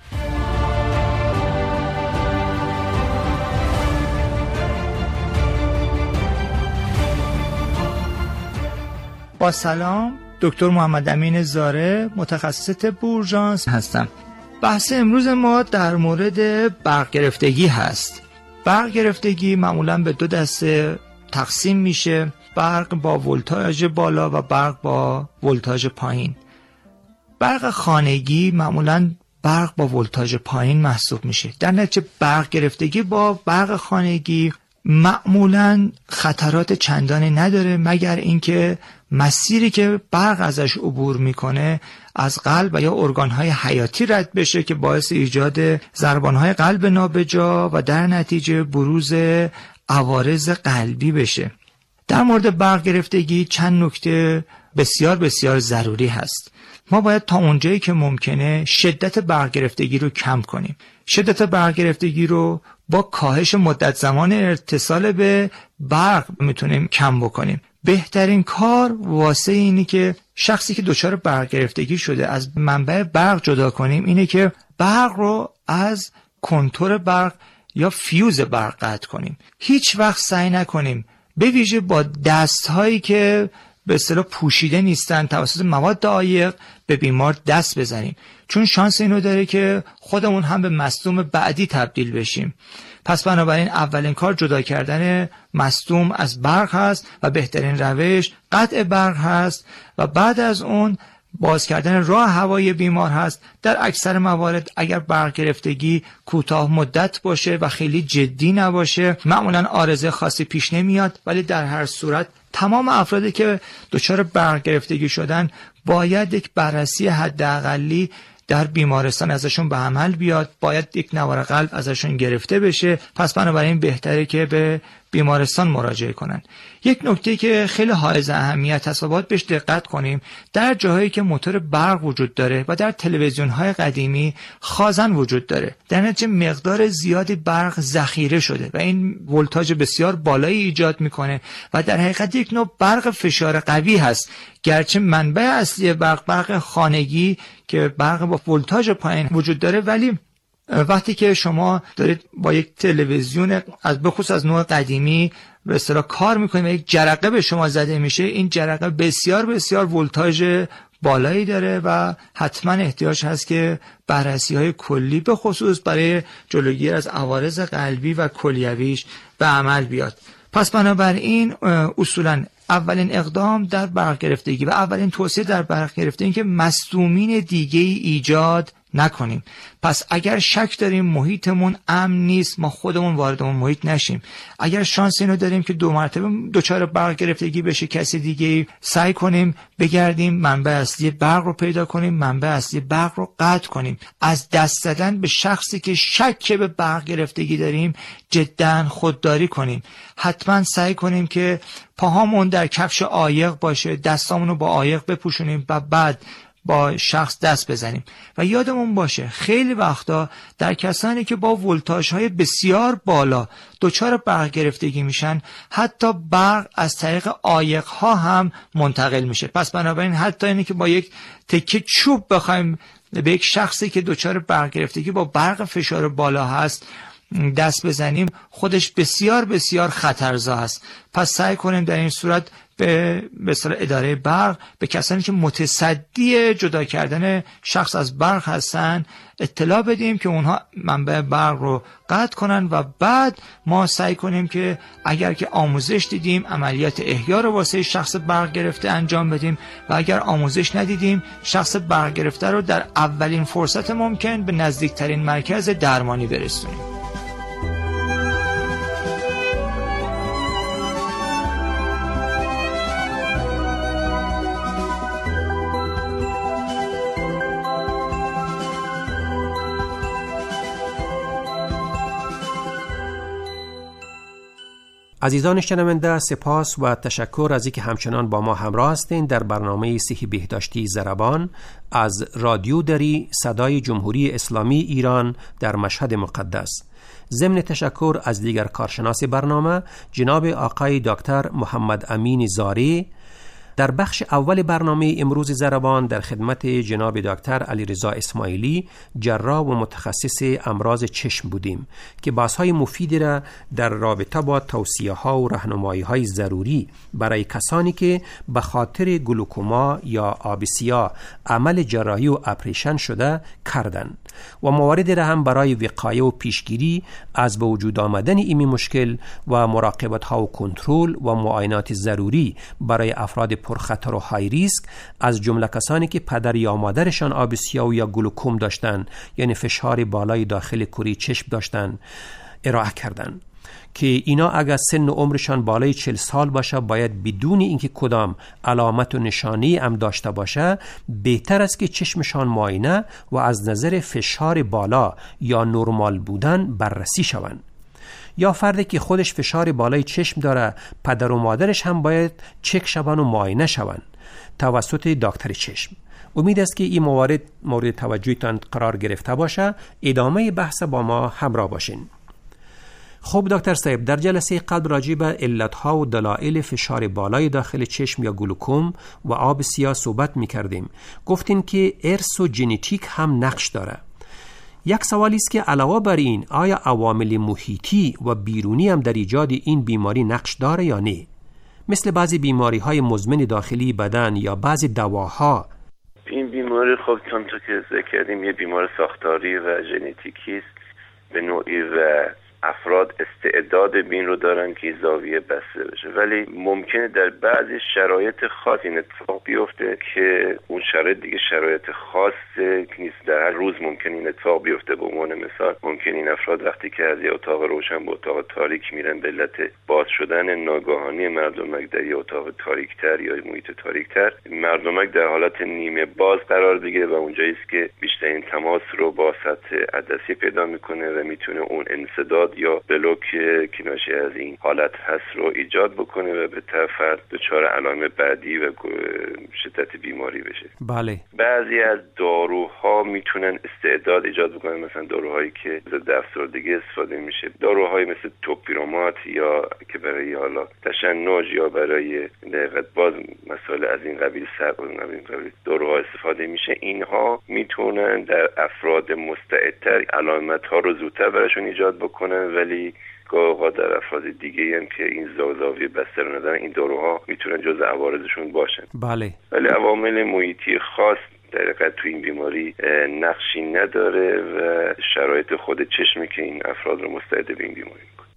Speaker 17: با سلام، دکتر محمد امین زاره، متخصص طب اورژانس هستم. بحث امروز ما در مورد برق گرفتگی هست. برق گرفتگی معمولا به دو دسته تقسیم میشه: برق با ولتاژ بالا و برق با ولتاژ پایین. برق خانگی معمولا برق با ولتاژ پایین محسوب میشه. در نتیجه برق گرفتگی با برق خانگی معمولا خطرات چندانی نداره مگر اینکه مسیری که برق ازش عبور میکنه از قلب و یا ارگانهای حیاتی رد بشه که باعث ایجاد ضربانهای قلب نابجا و در نتیجه بروز عوارض قلبی بشه. در مورد برق گرفتگی چند نکته بسیار بسیار ضروری هست. ما باید تا اونجایی که ممکنه شدت برق گرفتگی رو کم کنیم. شدت برق گرفتگی رو با کاهش مدت زمان اتصال به برق میتونیم کم بکنیم. بهترین کار واسه اینی که شخصی که دچار برق گرفتگی شده از منبع برق جدا کنیم اینه که برق رو از کنتور برق یا فیوز برق قطع کنیم. هیچ وقت سعی نکنیم به ویژه با دست‌هایی که به اصطلاح پوشیده نیستن توسط مواد عایق به بیمار دست بزنیم، چون شانس اینو داره که خودمون هم به مصدوم بعدی تبدیل بشیم. پس بنابراین اولین کار جدا کردن مصدوم از برق هست و بهترین روش قطع برق هست و بعد از اون باز کردن راه هوایی بیمار هست. در اکثر موارد اگر برق گرفتگی کوتاه مدت باشه و خیلی جدی نباشه معمولا عارضه خاصی پیش نمیاد، ولی در هر صورت تمام افرادی که دچار برق گرفتگی شدن باید یک بررسی حداقلی در بیمارستان ازشون به عمل بیاد، باید یک نوار قلب ازشون گرفته بشه. پس بنابراین بهتره که به بیمارستان مراجعه کنن. یک نکته که خیلی حائز اهمیت هست و باید بهش دقت کنیم، در جاهایی که موتور برق وجود داره و در تلویزیون‌های قدیمی خازن وجود داره، در نتیجه مقدار زیادی برق ذخیره شده و این ولتاژ بسیار بالایی ایجاد میکنه و در حقیقت یک نوع برق فشار قوی هست. گرچه منبع اصلی برق برق خانگی که برق با ولتاژ پایین وجود داره، ولی وقتی که شما دارید با یک تلویزیون از بخصوص از نوع قدیمی به اصطلاح کار میکنید و یک جرقه به شما زده میشه، این جرقه بسیار بسیار ولتاژ بالایی داره و حتما احتیاج هست که بررسی های کلی به خصوص برای جلوگیری از عوارض قلبی و کلیویش به عمل بیاد. پس بنابراین اصولا اولین اقدام در برق گرفتگی و اولین توصیه در برق گرفتگی که مصدومین دیگه ای ایجاد نکنیم. پس اگر شک داریم محیطمون امن نیست، ما خودمون وارد اون محیط نشیم. اگر شانس اینو داریم که دو مرتبه دچار برق گرفتگی بشه کسی دیگه، سعی کنیم بگردیم منبع اصلی برق رو پیدا کنیم، منبع اصلی برق رو قطع کنیم. از دست زدن به شخصی که شک به برق گرفتگی داریم جدا خودداری کنیم. حتما سعی کنیم که پاهامون در کفش عایق باشه، دستامون رو با عایق بپوشونیم و بعد با شخص دست بزنیم. و یادمون باشه خیلی وقتا در کسانی که با ولتاژهای بسیار بالا دچار برق گرفتگی میشن، حتی برق از طریق عایق‌ها هم منتقل میشه. پس بنابراین حتی اینه که با یک تکه چوب بخوایم به یک شخصی که دچار برق گرفتگی با برق فشار بالا هست دست بزنیم، خودش بسیار بسیار خطرزا است. پس سعی کنیم در این صورت به مثلا اداره برق به کسانی که متصدی جدا کردن شخص از برق هستن اطلاع بدیم که اونها منبع برق رو قطع کنن و بعد ما سعی کنیم که اگر که آموزش دیدیم عملیات احیا رو واسه شخص برق گرفته انجام بدیم و اگر آموزش ندیدیم شخص برق گرفته رو در اولین فرصت ممکن به نزدیکترین مرکز درمانی برسونیم.
Speaker 14: عزیزان شنونده، سپاس و تشکر از اینکه همچنان با ما همراه هستین در برنامه صحی بهداشتی ضربان از رادیو دری صدای جمهوری اسلامی ایران در مشهد مقدس. ضمن تشکر از دیگر کارشناس برنامه جناب آقای دکتر محمد امین زاری. در بخش اول برنامه امروز ضربان در خدمت جناب دکتر علیرضا اسماعیلی جراح و متخصص امراض چشم بودیم که بحث‌های مفیدی را در رابطه با توصیه‌ها و راهنمایی‌های ضروری برای کسانی که به خاطر گلوکوما یا آبسیا عمل جراحی و اپریشن شده کردند و مواردی را هم برای وقایه و پیشگیری از به وجود آمدن این مشکل و مراقبت‌ها و کنترل و معاینات ضروری برای افراد پرخطر و های ریسک از جمله کسانی که پدر یا مادرشان آبسیا یا گلوکوم داشتند، یعنی فشار بالای داخل کره چشم داشتند، ارائه کردند که اینا اگر سن و عمرشان بالای چهل سال باشه باید بدون اینکه کدام علامت و نشانی هم داشته باشه بهتر است که چشمشان معاینه و از نظر فشار بالا یا نرمال بودن بررسی شوند. یا فردی که خودش فشار بالای چشم داره، پدر و مادرش هم باید چک شون و معاینه شون توسط دکتر چشم. امید است که این موارد مورد توجهتان قرار گرفته باشه. ادامه بحث با ما همراه باشین. خب دکتر صاحب، در جلسه قبل راجع به علتها و دلایل فشار بالای داخل چشم یا گلوکوم و آب سیاه صحبت می کردیم. گفتین که ارث و ژنتیک هم نقش داره. یک سوالی است که علاوه بر این، آیا عوامل محیطی و بیرونی هم در ایجاد این بیماری نقش داره یا نه؟ مثل بعضی بیماری های مزمن داخلی بدن یا بعضی دواها.
Speaker 15: این بیماری خب چون که ذکر کردیم یه بیماری ساختاری و ژنتیکی است به نوعی و افراد استعداد بین رو دارن که زاویه بسته بشه، ولی ممکنه در بعضی شرایط خاص این اتفاق بیفته که اون شرایط دیگه شرایط خاص نیست. در هر روز ممکن این اتفاق بیفته. به عنوان مثال ممکن این افراد وقتی که از یه اتاق روشن به اتاق تاریک میرن به علت باز شدن ناگهانی مردمک در یه اتاق تاریکتر یا محیط تاریکتر، مردمک در حالت نیمه باز قرار بگیره و اونجایی است که بیشترین تماس رو با سطح عدسی پیدا میکنه و میتونه اون انسداد یا بلوک که ناشی از این حالت هست رو ایجاد بکنه و به طرف فرد دچار علائم بعدی و شدت بیماری بشه.
Speaker 14: بله.
Speaker 15: بعضی از داروها میتونن استعداد ایجاد بکنن، مثلا داروهایی که ضد افسردگی استفاده میشه، داروهایی مثل توپیرومات یا که برای حالا تشنج یا برای دقیقاً باز مسائل از این قبیل سر از این قبیل داروها استفاده میشه. اینها میتونن در افراد مستعدتر علامت ها رو زودتر براشون ایجاد بکنن، ولی گاهی در افراد دیگه هم که این زاویه بسته رو ندارن این داروها میتونن جز عوارضشون باشن.
Speaker 14: بله.
Speaker 15: ولی عوامل محیطی خاص در حقیقت تو این بیماری نقشی نداره و شرایط خود چشمی که این افراد رو مستعد به این بیماری میکنه.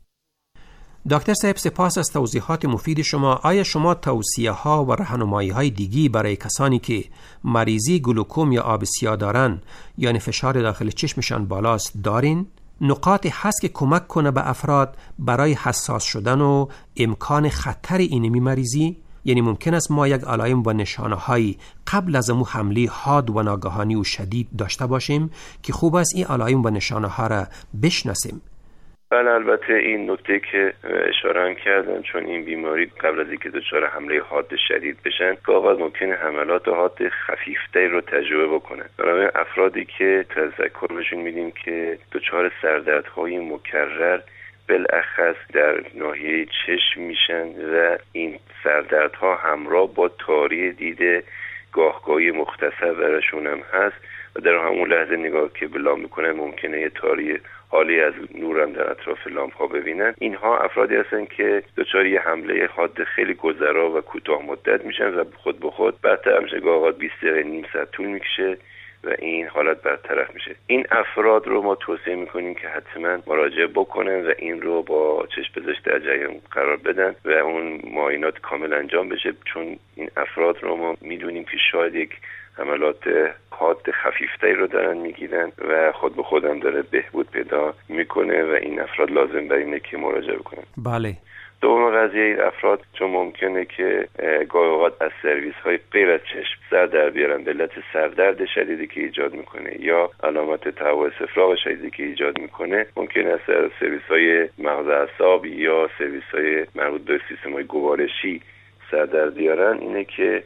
Speaker 14: دکتر صاحب، سپاس از توضیحات مفید شما. آیا شما توصیه ها و راهنمایی های دیگی برای کسانی که مریضی گلوکوم یا آب سیاه دارن، یعنی فشار داخل چشمشان بالاست، دارین؟ نقاطی هست که کمک کنه به افراد برای حساس شدن و امکان خطر اینمی مریضی؟ یعنی ممکن است ما یک علائم و نشانه هایی قبل از امو حمله حاد و ناگهانی و شدید داشته باشیم که خوب است این علائم و نشانه ها را بشناسیم.
Speaker 15: بله، البته این نکته که اشاره کردن، چون این بیماری قبل از اینکه دچار حمله حاد شدید بشن گاهی ممکنه حملات حاد خفیفتری رو تجربه بکنن. برای افرادی که تذکر بهشون میدیم که دچار سردردهای مکرر بالاخص در ناحیه چشم میشن و این سردردها همراه با تاری دید گاهگاهی مختصر براشون هم هست و در همون لحظه نگاه که به لامپ میکنن ممکنه یه تاری حالی از نور هم در اطراف لامپ ها ببینن. اینها افرادی هستن که دچار یه حمله حاد خیلی گذرا و کوتاه مدت میشن و خود به خود بعد میشه گاهی بیست دقیقه نیم ساعت طول میکشه و این حالت برطرف میشه. این افراد رو ما توصیه میکنیم که حتما مراجعه بکنن و این رو با چشم پزشک در جریان قرار بدن و اون معاینات کامل انجام بشه، چون این افراد رو ما میدونیم که شاید یک حملات حاد خفیفتری رو دارن میگیرن و خود به خودم داره بهبود پیدا میکنه و این افراد لازم بر اینه که مراجعه بکنن.
Speaker 14: بله.
Speaker 15: دوم قضیه این افراد چون ممکنه که گاهی اوقات از سرویس های غیر از چشم سر در بیارن به علت سردرد شدیدی که ایجاد میکنه یا علامت تهوع استفراغ شدیدی که ایجاد میکنه، ممکنه از سرویس های مغز اعصاب یا سرویس های مربوط به سیستم های گوارشی سر در بیارن، اینه که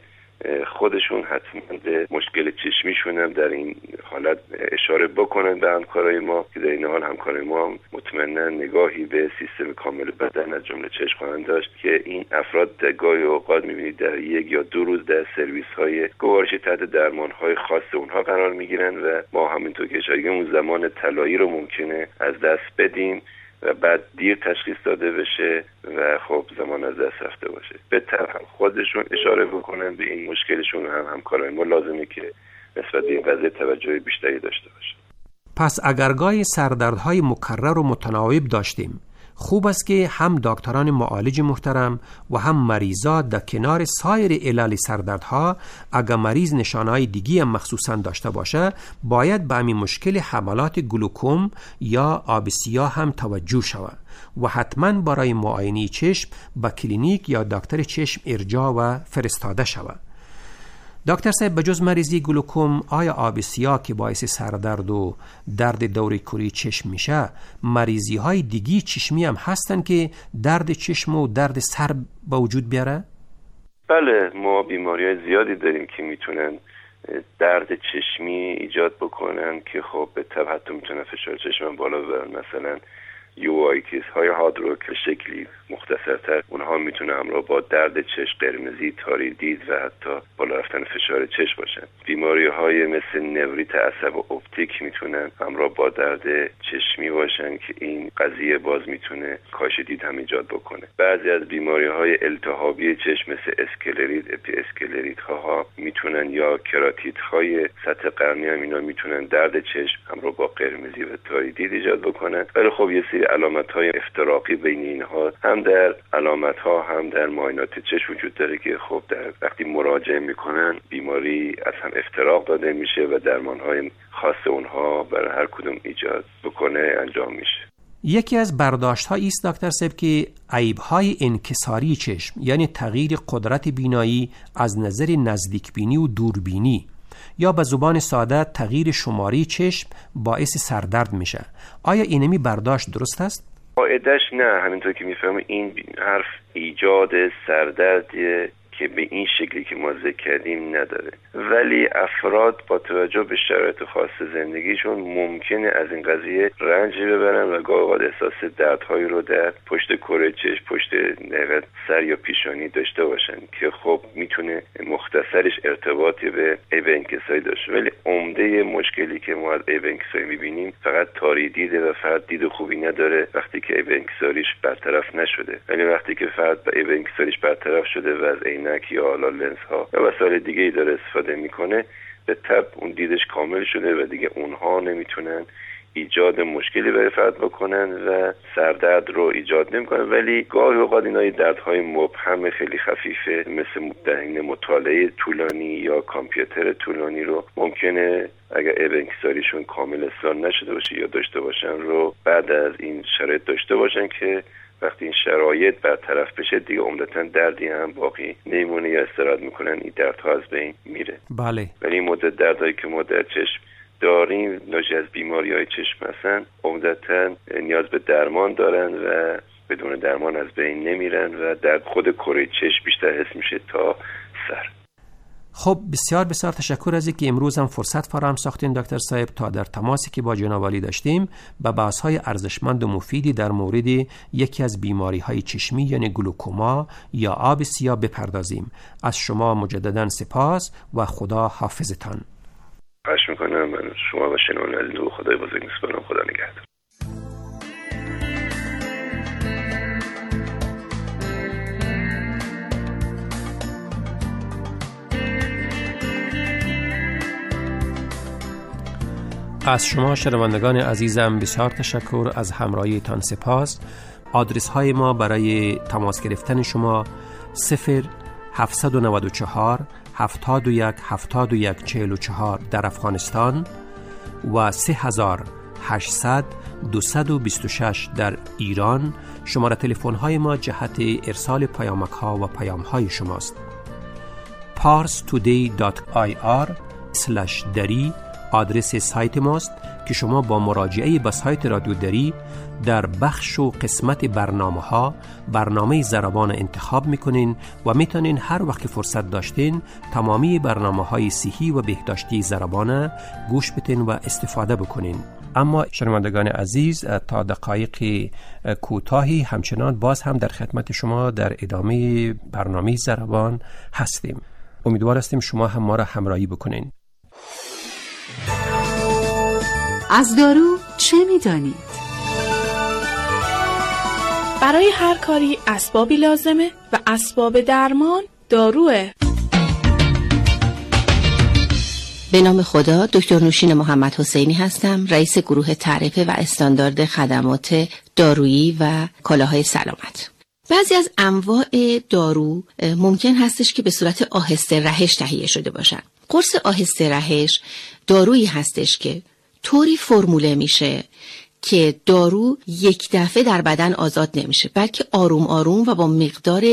Speaker 15: خودشون حتما به مشکل چشمیشون هم در این حالت اشاره بکنن به همکارای ما که در این حال همکارای ما هم مطمئنا نگاهی به سیستم کامل بدن از جمله چشم خواهند داشت که این افراد در گاهی اوقات میبینید در یک یا دو روز در سرویس های گوارشی تحت درمان های خاص اونها قرار میگیرن و ما همینطور که اشاره اون زمان طلایی رو ممکنه از دست بدیم و بعد دیر تشخیص داده بشه و خب زمان از دست رفته باشه. به طرف خودشون اشاره بکنن به این مشکلشون، هم همکارای ما لازمه که نسبت به این قضیه توجه بیشتری داشته باشه.
Speaker 14: پس اگرگاه سردردهای مکرر و متناوب داشتیم، خوب است که هم دکتران معالج محترم و هم مریضات در کنار سایر علل سردردها اگر مریض نشانه‌های دیگی هم مخصوصا داشته باشه باید به همین مشکل حملات گلوکوم یا آب سیاه هم توجه شود و حتما برای معاینه چشم به کلینیک یا دکتر چشم ارجاع و فرستاده شود. دکتر صاحب، بجز مریضی گلوکوم آیا آب سیاه که باعث سردرد و درد دوره کری چشم میشه، مریضی های دیگی چشمی هم هستن که درد چشم و درد سر به وجود بیاره؟
Speaker 15: بله، ما بیماری های زیادی داریم که میتونن درد چشمی ایجاد بکنن که خب به تبع حتی میتونن فشار چشم بالا ببرن. مثلا یوایتیس های هادروک به شکلی مختصرتر، اونها میتونه همراه با درد چشم، قرمزی، تاری دید و حتی بالا رفتن فشار چشم باشن. بیماری های مثل نوریت عصب و اپتیک میتونن همراه با درد چشمی باشن که این قضیه باز میتونه کاهش دید هم ایجاد بکنه. بعضی از بیماری های التهابی چشم مثل اسکلریت، اپی اسکلریت ها میتونن، یا کراتیت های سطح قرنی هم اینا میتونن درد چشم همراه با قرمزی و تاری دید ایجاد بکنن. ولی خب یه سری علامت‌های افتراقی بین اینها هم در علامت‌ها هم در معاینات چشم وجود داره که خب در وقتی مراجعه میکنن بیماری از هم افتراق داده میشه و درمان‌های خاص اونها برای هر کدوم ایجاد بکنه انجام میشه.
Speaker 14: یکی از برداشت‌ها ایست دکتر صاحب که عیب‌های انکساری چشم، یعنی تغییر قدرت بینایی از نظر نزدیکبینی و دوربینی، یا به زبان ساده تغییر شماری چشم باعث سردرد میشه. آیا اینمی برداشت درست است؟
Speaker 15: قاعدش نه، همینطور که میفهمم این حرف ایجاد سردردیه که به این شکلی که ما ذکر کردیم نداره، ولی افراد با توجه به شرایط خاص زندگیشون ممکنه از این قضیه رنج ببرن و گاه اوقات احساس دردهایی رو در پشت کره چشم، پشت سر یا پیشانی داشته باشن که خب میتونه مختصرش ارتباطی به عیب انکساری داشته، ولی عمده مشکلی که ما از عیب انکساری میبینیم فقط تاری دیده و فرد دید خوبی نداره وقتی که عیب انکساریش برطرف نشده. ولی وقتی که فرد به عیب انکساریش برطرف شده و از عینک یا حالا لنز ها و وسایل دیگه ای داره استفاده میکنه، به تبع اون دیدش کامل شده و دیگه اونها نمیتونن ایجاد مشکلی برای فرد بکنن و سردرد رو ایجاد نمیکنن. ولی گاهی اوقات اینا دردهای مبهم خیلی خفیفه مثل در مطالعه طولانی یا کامپیوتر طولانی رو ممکنه اگر عیب انکساریشون کامل اصلاح نشده باشه یا داشته باشن رو بعد از این شرایط داشته باشن که وقتی این شرایط برطرف بشه دیگه عمدتاً دردی هم باقی نمیمونه یا استراحت میکنن، این دردها از بین میره.
Speaker 14: بله.
Speaker 15: ولی این مدت دردهایی که ما در چشم داریم ناشی از بیماری‌های چشم هستن، عمدتاً نیاز به درمان دارن و بدون درمان از بین نمیرن و در خود کره چشم بیشتر حس میشه تا سر.
Speaker 14: خب بسیار بسیار تشکر از اینکه امروز هم فرصت فراهم ساختین دکتر صاحب تا در تماسی که با جناب عالی داشتیم به بحث‌های ارزشمند و مفیدی در مورد یکی از بیماری‌های چشمی یعنی گلوکوما یا آب سیاه بپردازیم. از شما مجدداً سپاس و خدا حافظتان.
Speaker 15: خواهش می‌کنم. من شما و شنوندگان رو خدای بزرگ می‌سپارم. خدا نگهدار.
Speaker 14: از شما شنوندگان عزیزم بسیار تشکر، از همراهیتان سپاس. آدرس های ما برای تماس گرفتن شما صفر هفتصد و نود و چهار هفتاد و یک هفتاد و یک چهل و چهار در افغانستان و سه هزار و هشتصد دویست و بیست و شش در ایران. شماره تلفن های ما جهت ارسال پیامک ها و پیام های شماست. پارس تودی دات آی آر اسلش دری آدرس سایت ماست که شما با مراجعه به سایت رادیو دری در بخش و قسمت برنامه ها برنامه زربان انتخاب میکنین و میتونین هر وقت فرصت داشتین تمامی برنامه های صحی و بهداشتی زربان گوش بتین و استفاده بکنین. اما شنوندگان عزیز تا دقایق کوتاهی همچنان باز هم در خدمت شما در ادامه برنامه زربان هستیم. امیدوار هستیم شما هم ما را همراهی بکنین.
Speaker 4: از دارو چه می‌دانید؟
Speaker 18: برای هر کاری اسبابی لازمه و اسباب درمان داروه.
Speaker 19: به نام خدا، دکتر نوشین محمد حسینی هستم، رئیس گروه تعرفه و استاندارد خدمات دارویی و کالاهای سلامت. بعضی از انواع دارو ممکن هستش که به صورت آهسته رهش تهیه شده باشن. قرص آهسته رهش دارویی هستش که طوری فرموله میشه که دارو یک دفعه در بدن آزاد نمیشه، بلکه آروم آروم و با مقدار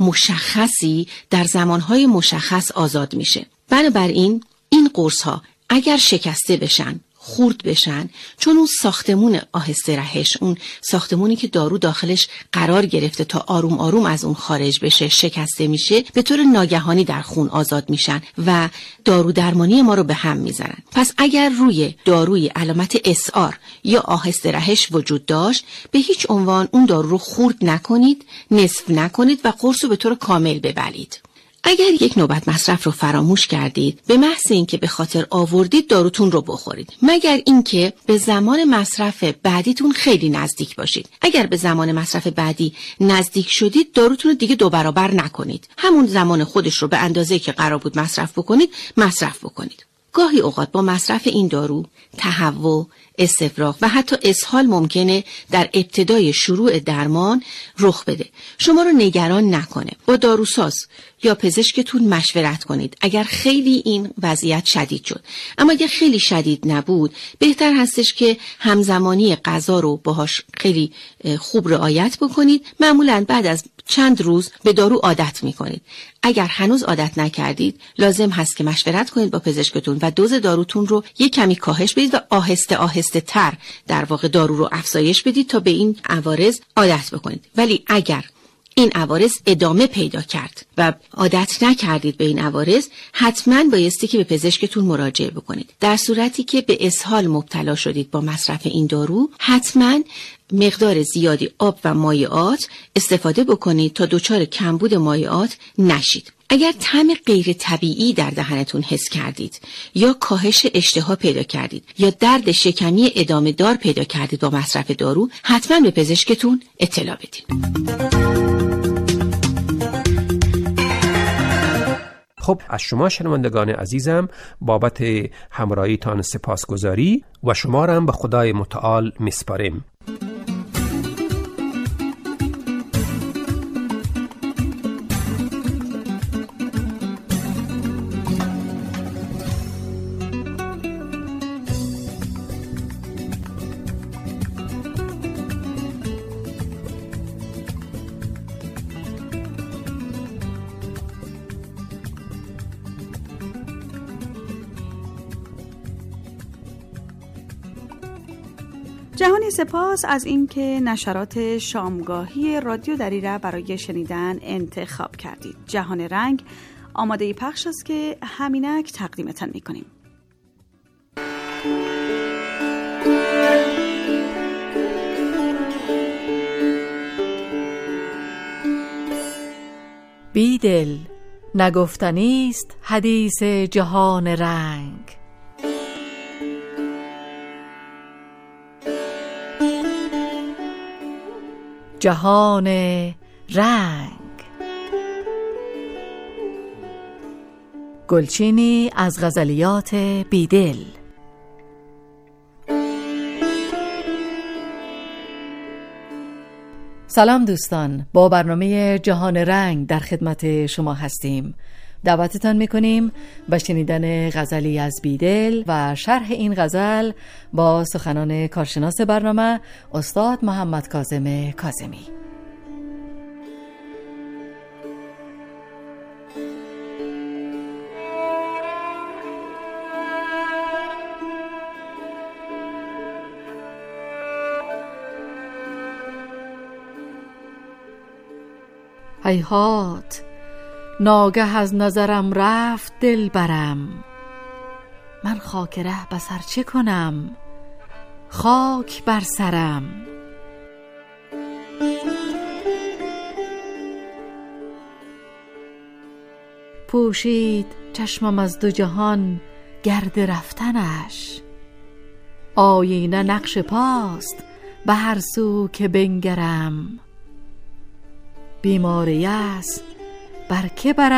Speaker 19: مشخصی در زمانهای مشخص آزاد میشه. بنابراین این قرص ها اگر شکسته بشن، خورد بشن، چون اون ساختمون آهسته رهش، اون ساختمونی که دارو داخلش قرار گرفته تا آروم آروم از اون خارج بشه شکسته میشه، به طور ناگهانی در خون آزاد میشن و دارو درمانی ما رو به هم میزنن. پس اگر روی داروی علامت اس آر یا آهسته رهش وجود داشت، به هیچ عنوان اون دارو رو خورد نکنید، نصف نکنید و قرص رو به طور کامل ببلید. اگر یک نوبت مصرف رو فراموش کردید، به محض اینکه به خاطر آوردید داروتون رو بخورید، مگر اینکه به زمان مصرف بعدیتون خیلی نزدیک باشید. اگر به زمان مصرف بعدی نزدیک شدید، داروتون رو دیگه دو برابر نکنید. همون زمان خودش رو به اندازه‌ای که قرار بود مصرف بکنید، مصرف بکنید. گاهی اوقات با مصرف این دارو تهوع، استفراغ و حتی اسهال ممکنه در ابتدای شروع درمان رخ بده. شما رو نگران نکنه. با داروساز یا پزشکتون مشورت کنید اگر خیلی این وضعیت شدید شد. اما اگر خیلی شدید نبود، بهتر هستش که همزمانی غذا رو باهاش خیلی خوب رعایت بکنید. معمولاً بعد از چند روز به دارو عادت میکنید. اگر هنوز عادت نکردید، لازم هست که مشورت کنید با پزشکتون و دوز داروتون رو یک کمی کاهش بدید و آهسته آهسته تر در واقع دارو رو افزایش بدید تا به این عوارض عادت بکنید. ولی اگر این عوارض ادامه پیدا کرد و عادت نکردید به این عوارض، حتما بایستی که به پزشکتون مراجعه بکنید. در صورتی که به اسهال مبتلا شدید با مصرف این دارو، حتما مقدار زیادی آب و مایعات استفاده بکنید تا دچار کمبود مایعات نشید. اگر طعم غیر طبیعی در دهنتون حس کردید یا کاهش اشتها پیدا کردید یا درد شکمی ادامه دار پیدا کردید با مصرف دارو، حتما به پزشکتون اطلاع بدید.
Speaker 14: خب، از شما شنوندگان عزیزم بابت همراهیتان سپاسگزاری و شما را هم به خدای متعال میسپاریم.
Speaker 1: جهانی سپاس از اینکه نشرات شامگاهی رادیو دریره برای شنیدن انتخاب کردید. جهان رنگ آماده پخش است که همینک تقدیمتان میکنیم.
Speaker 4: بیدل نگفتنیست حدیث جهان رنگ. جهان رنگ. گلچینی از غزلیات بیدل. سلام دوستان، با برنامه جهان رنگ در خدمت شما هستیم. دعوتتان میکنیم به شنیدن غزلی از بیدل و شرح این غزل با سخنان کارشناس برنامه استاد محمد کاظم کاظمی. هیهات ناگه از نظرم رفت دل برم، من خاک ره بسر چه کنم، خاک بر سرم. پوشید چشمم از دو جهان گرد رفتنش، آینه نقش پاست به هر سو که بنگرم. بیمار یأس بر که برم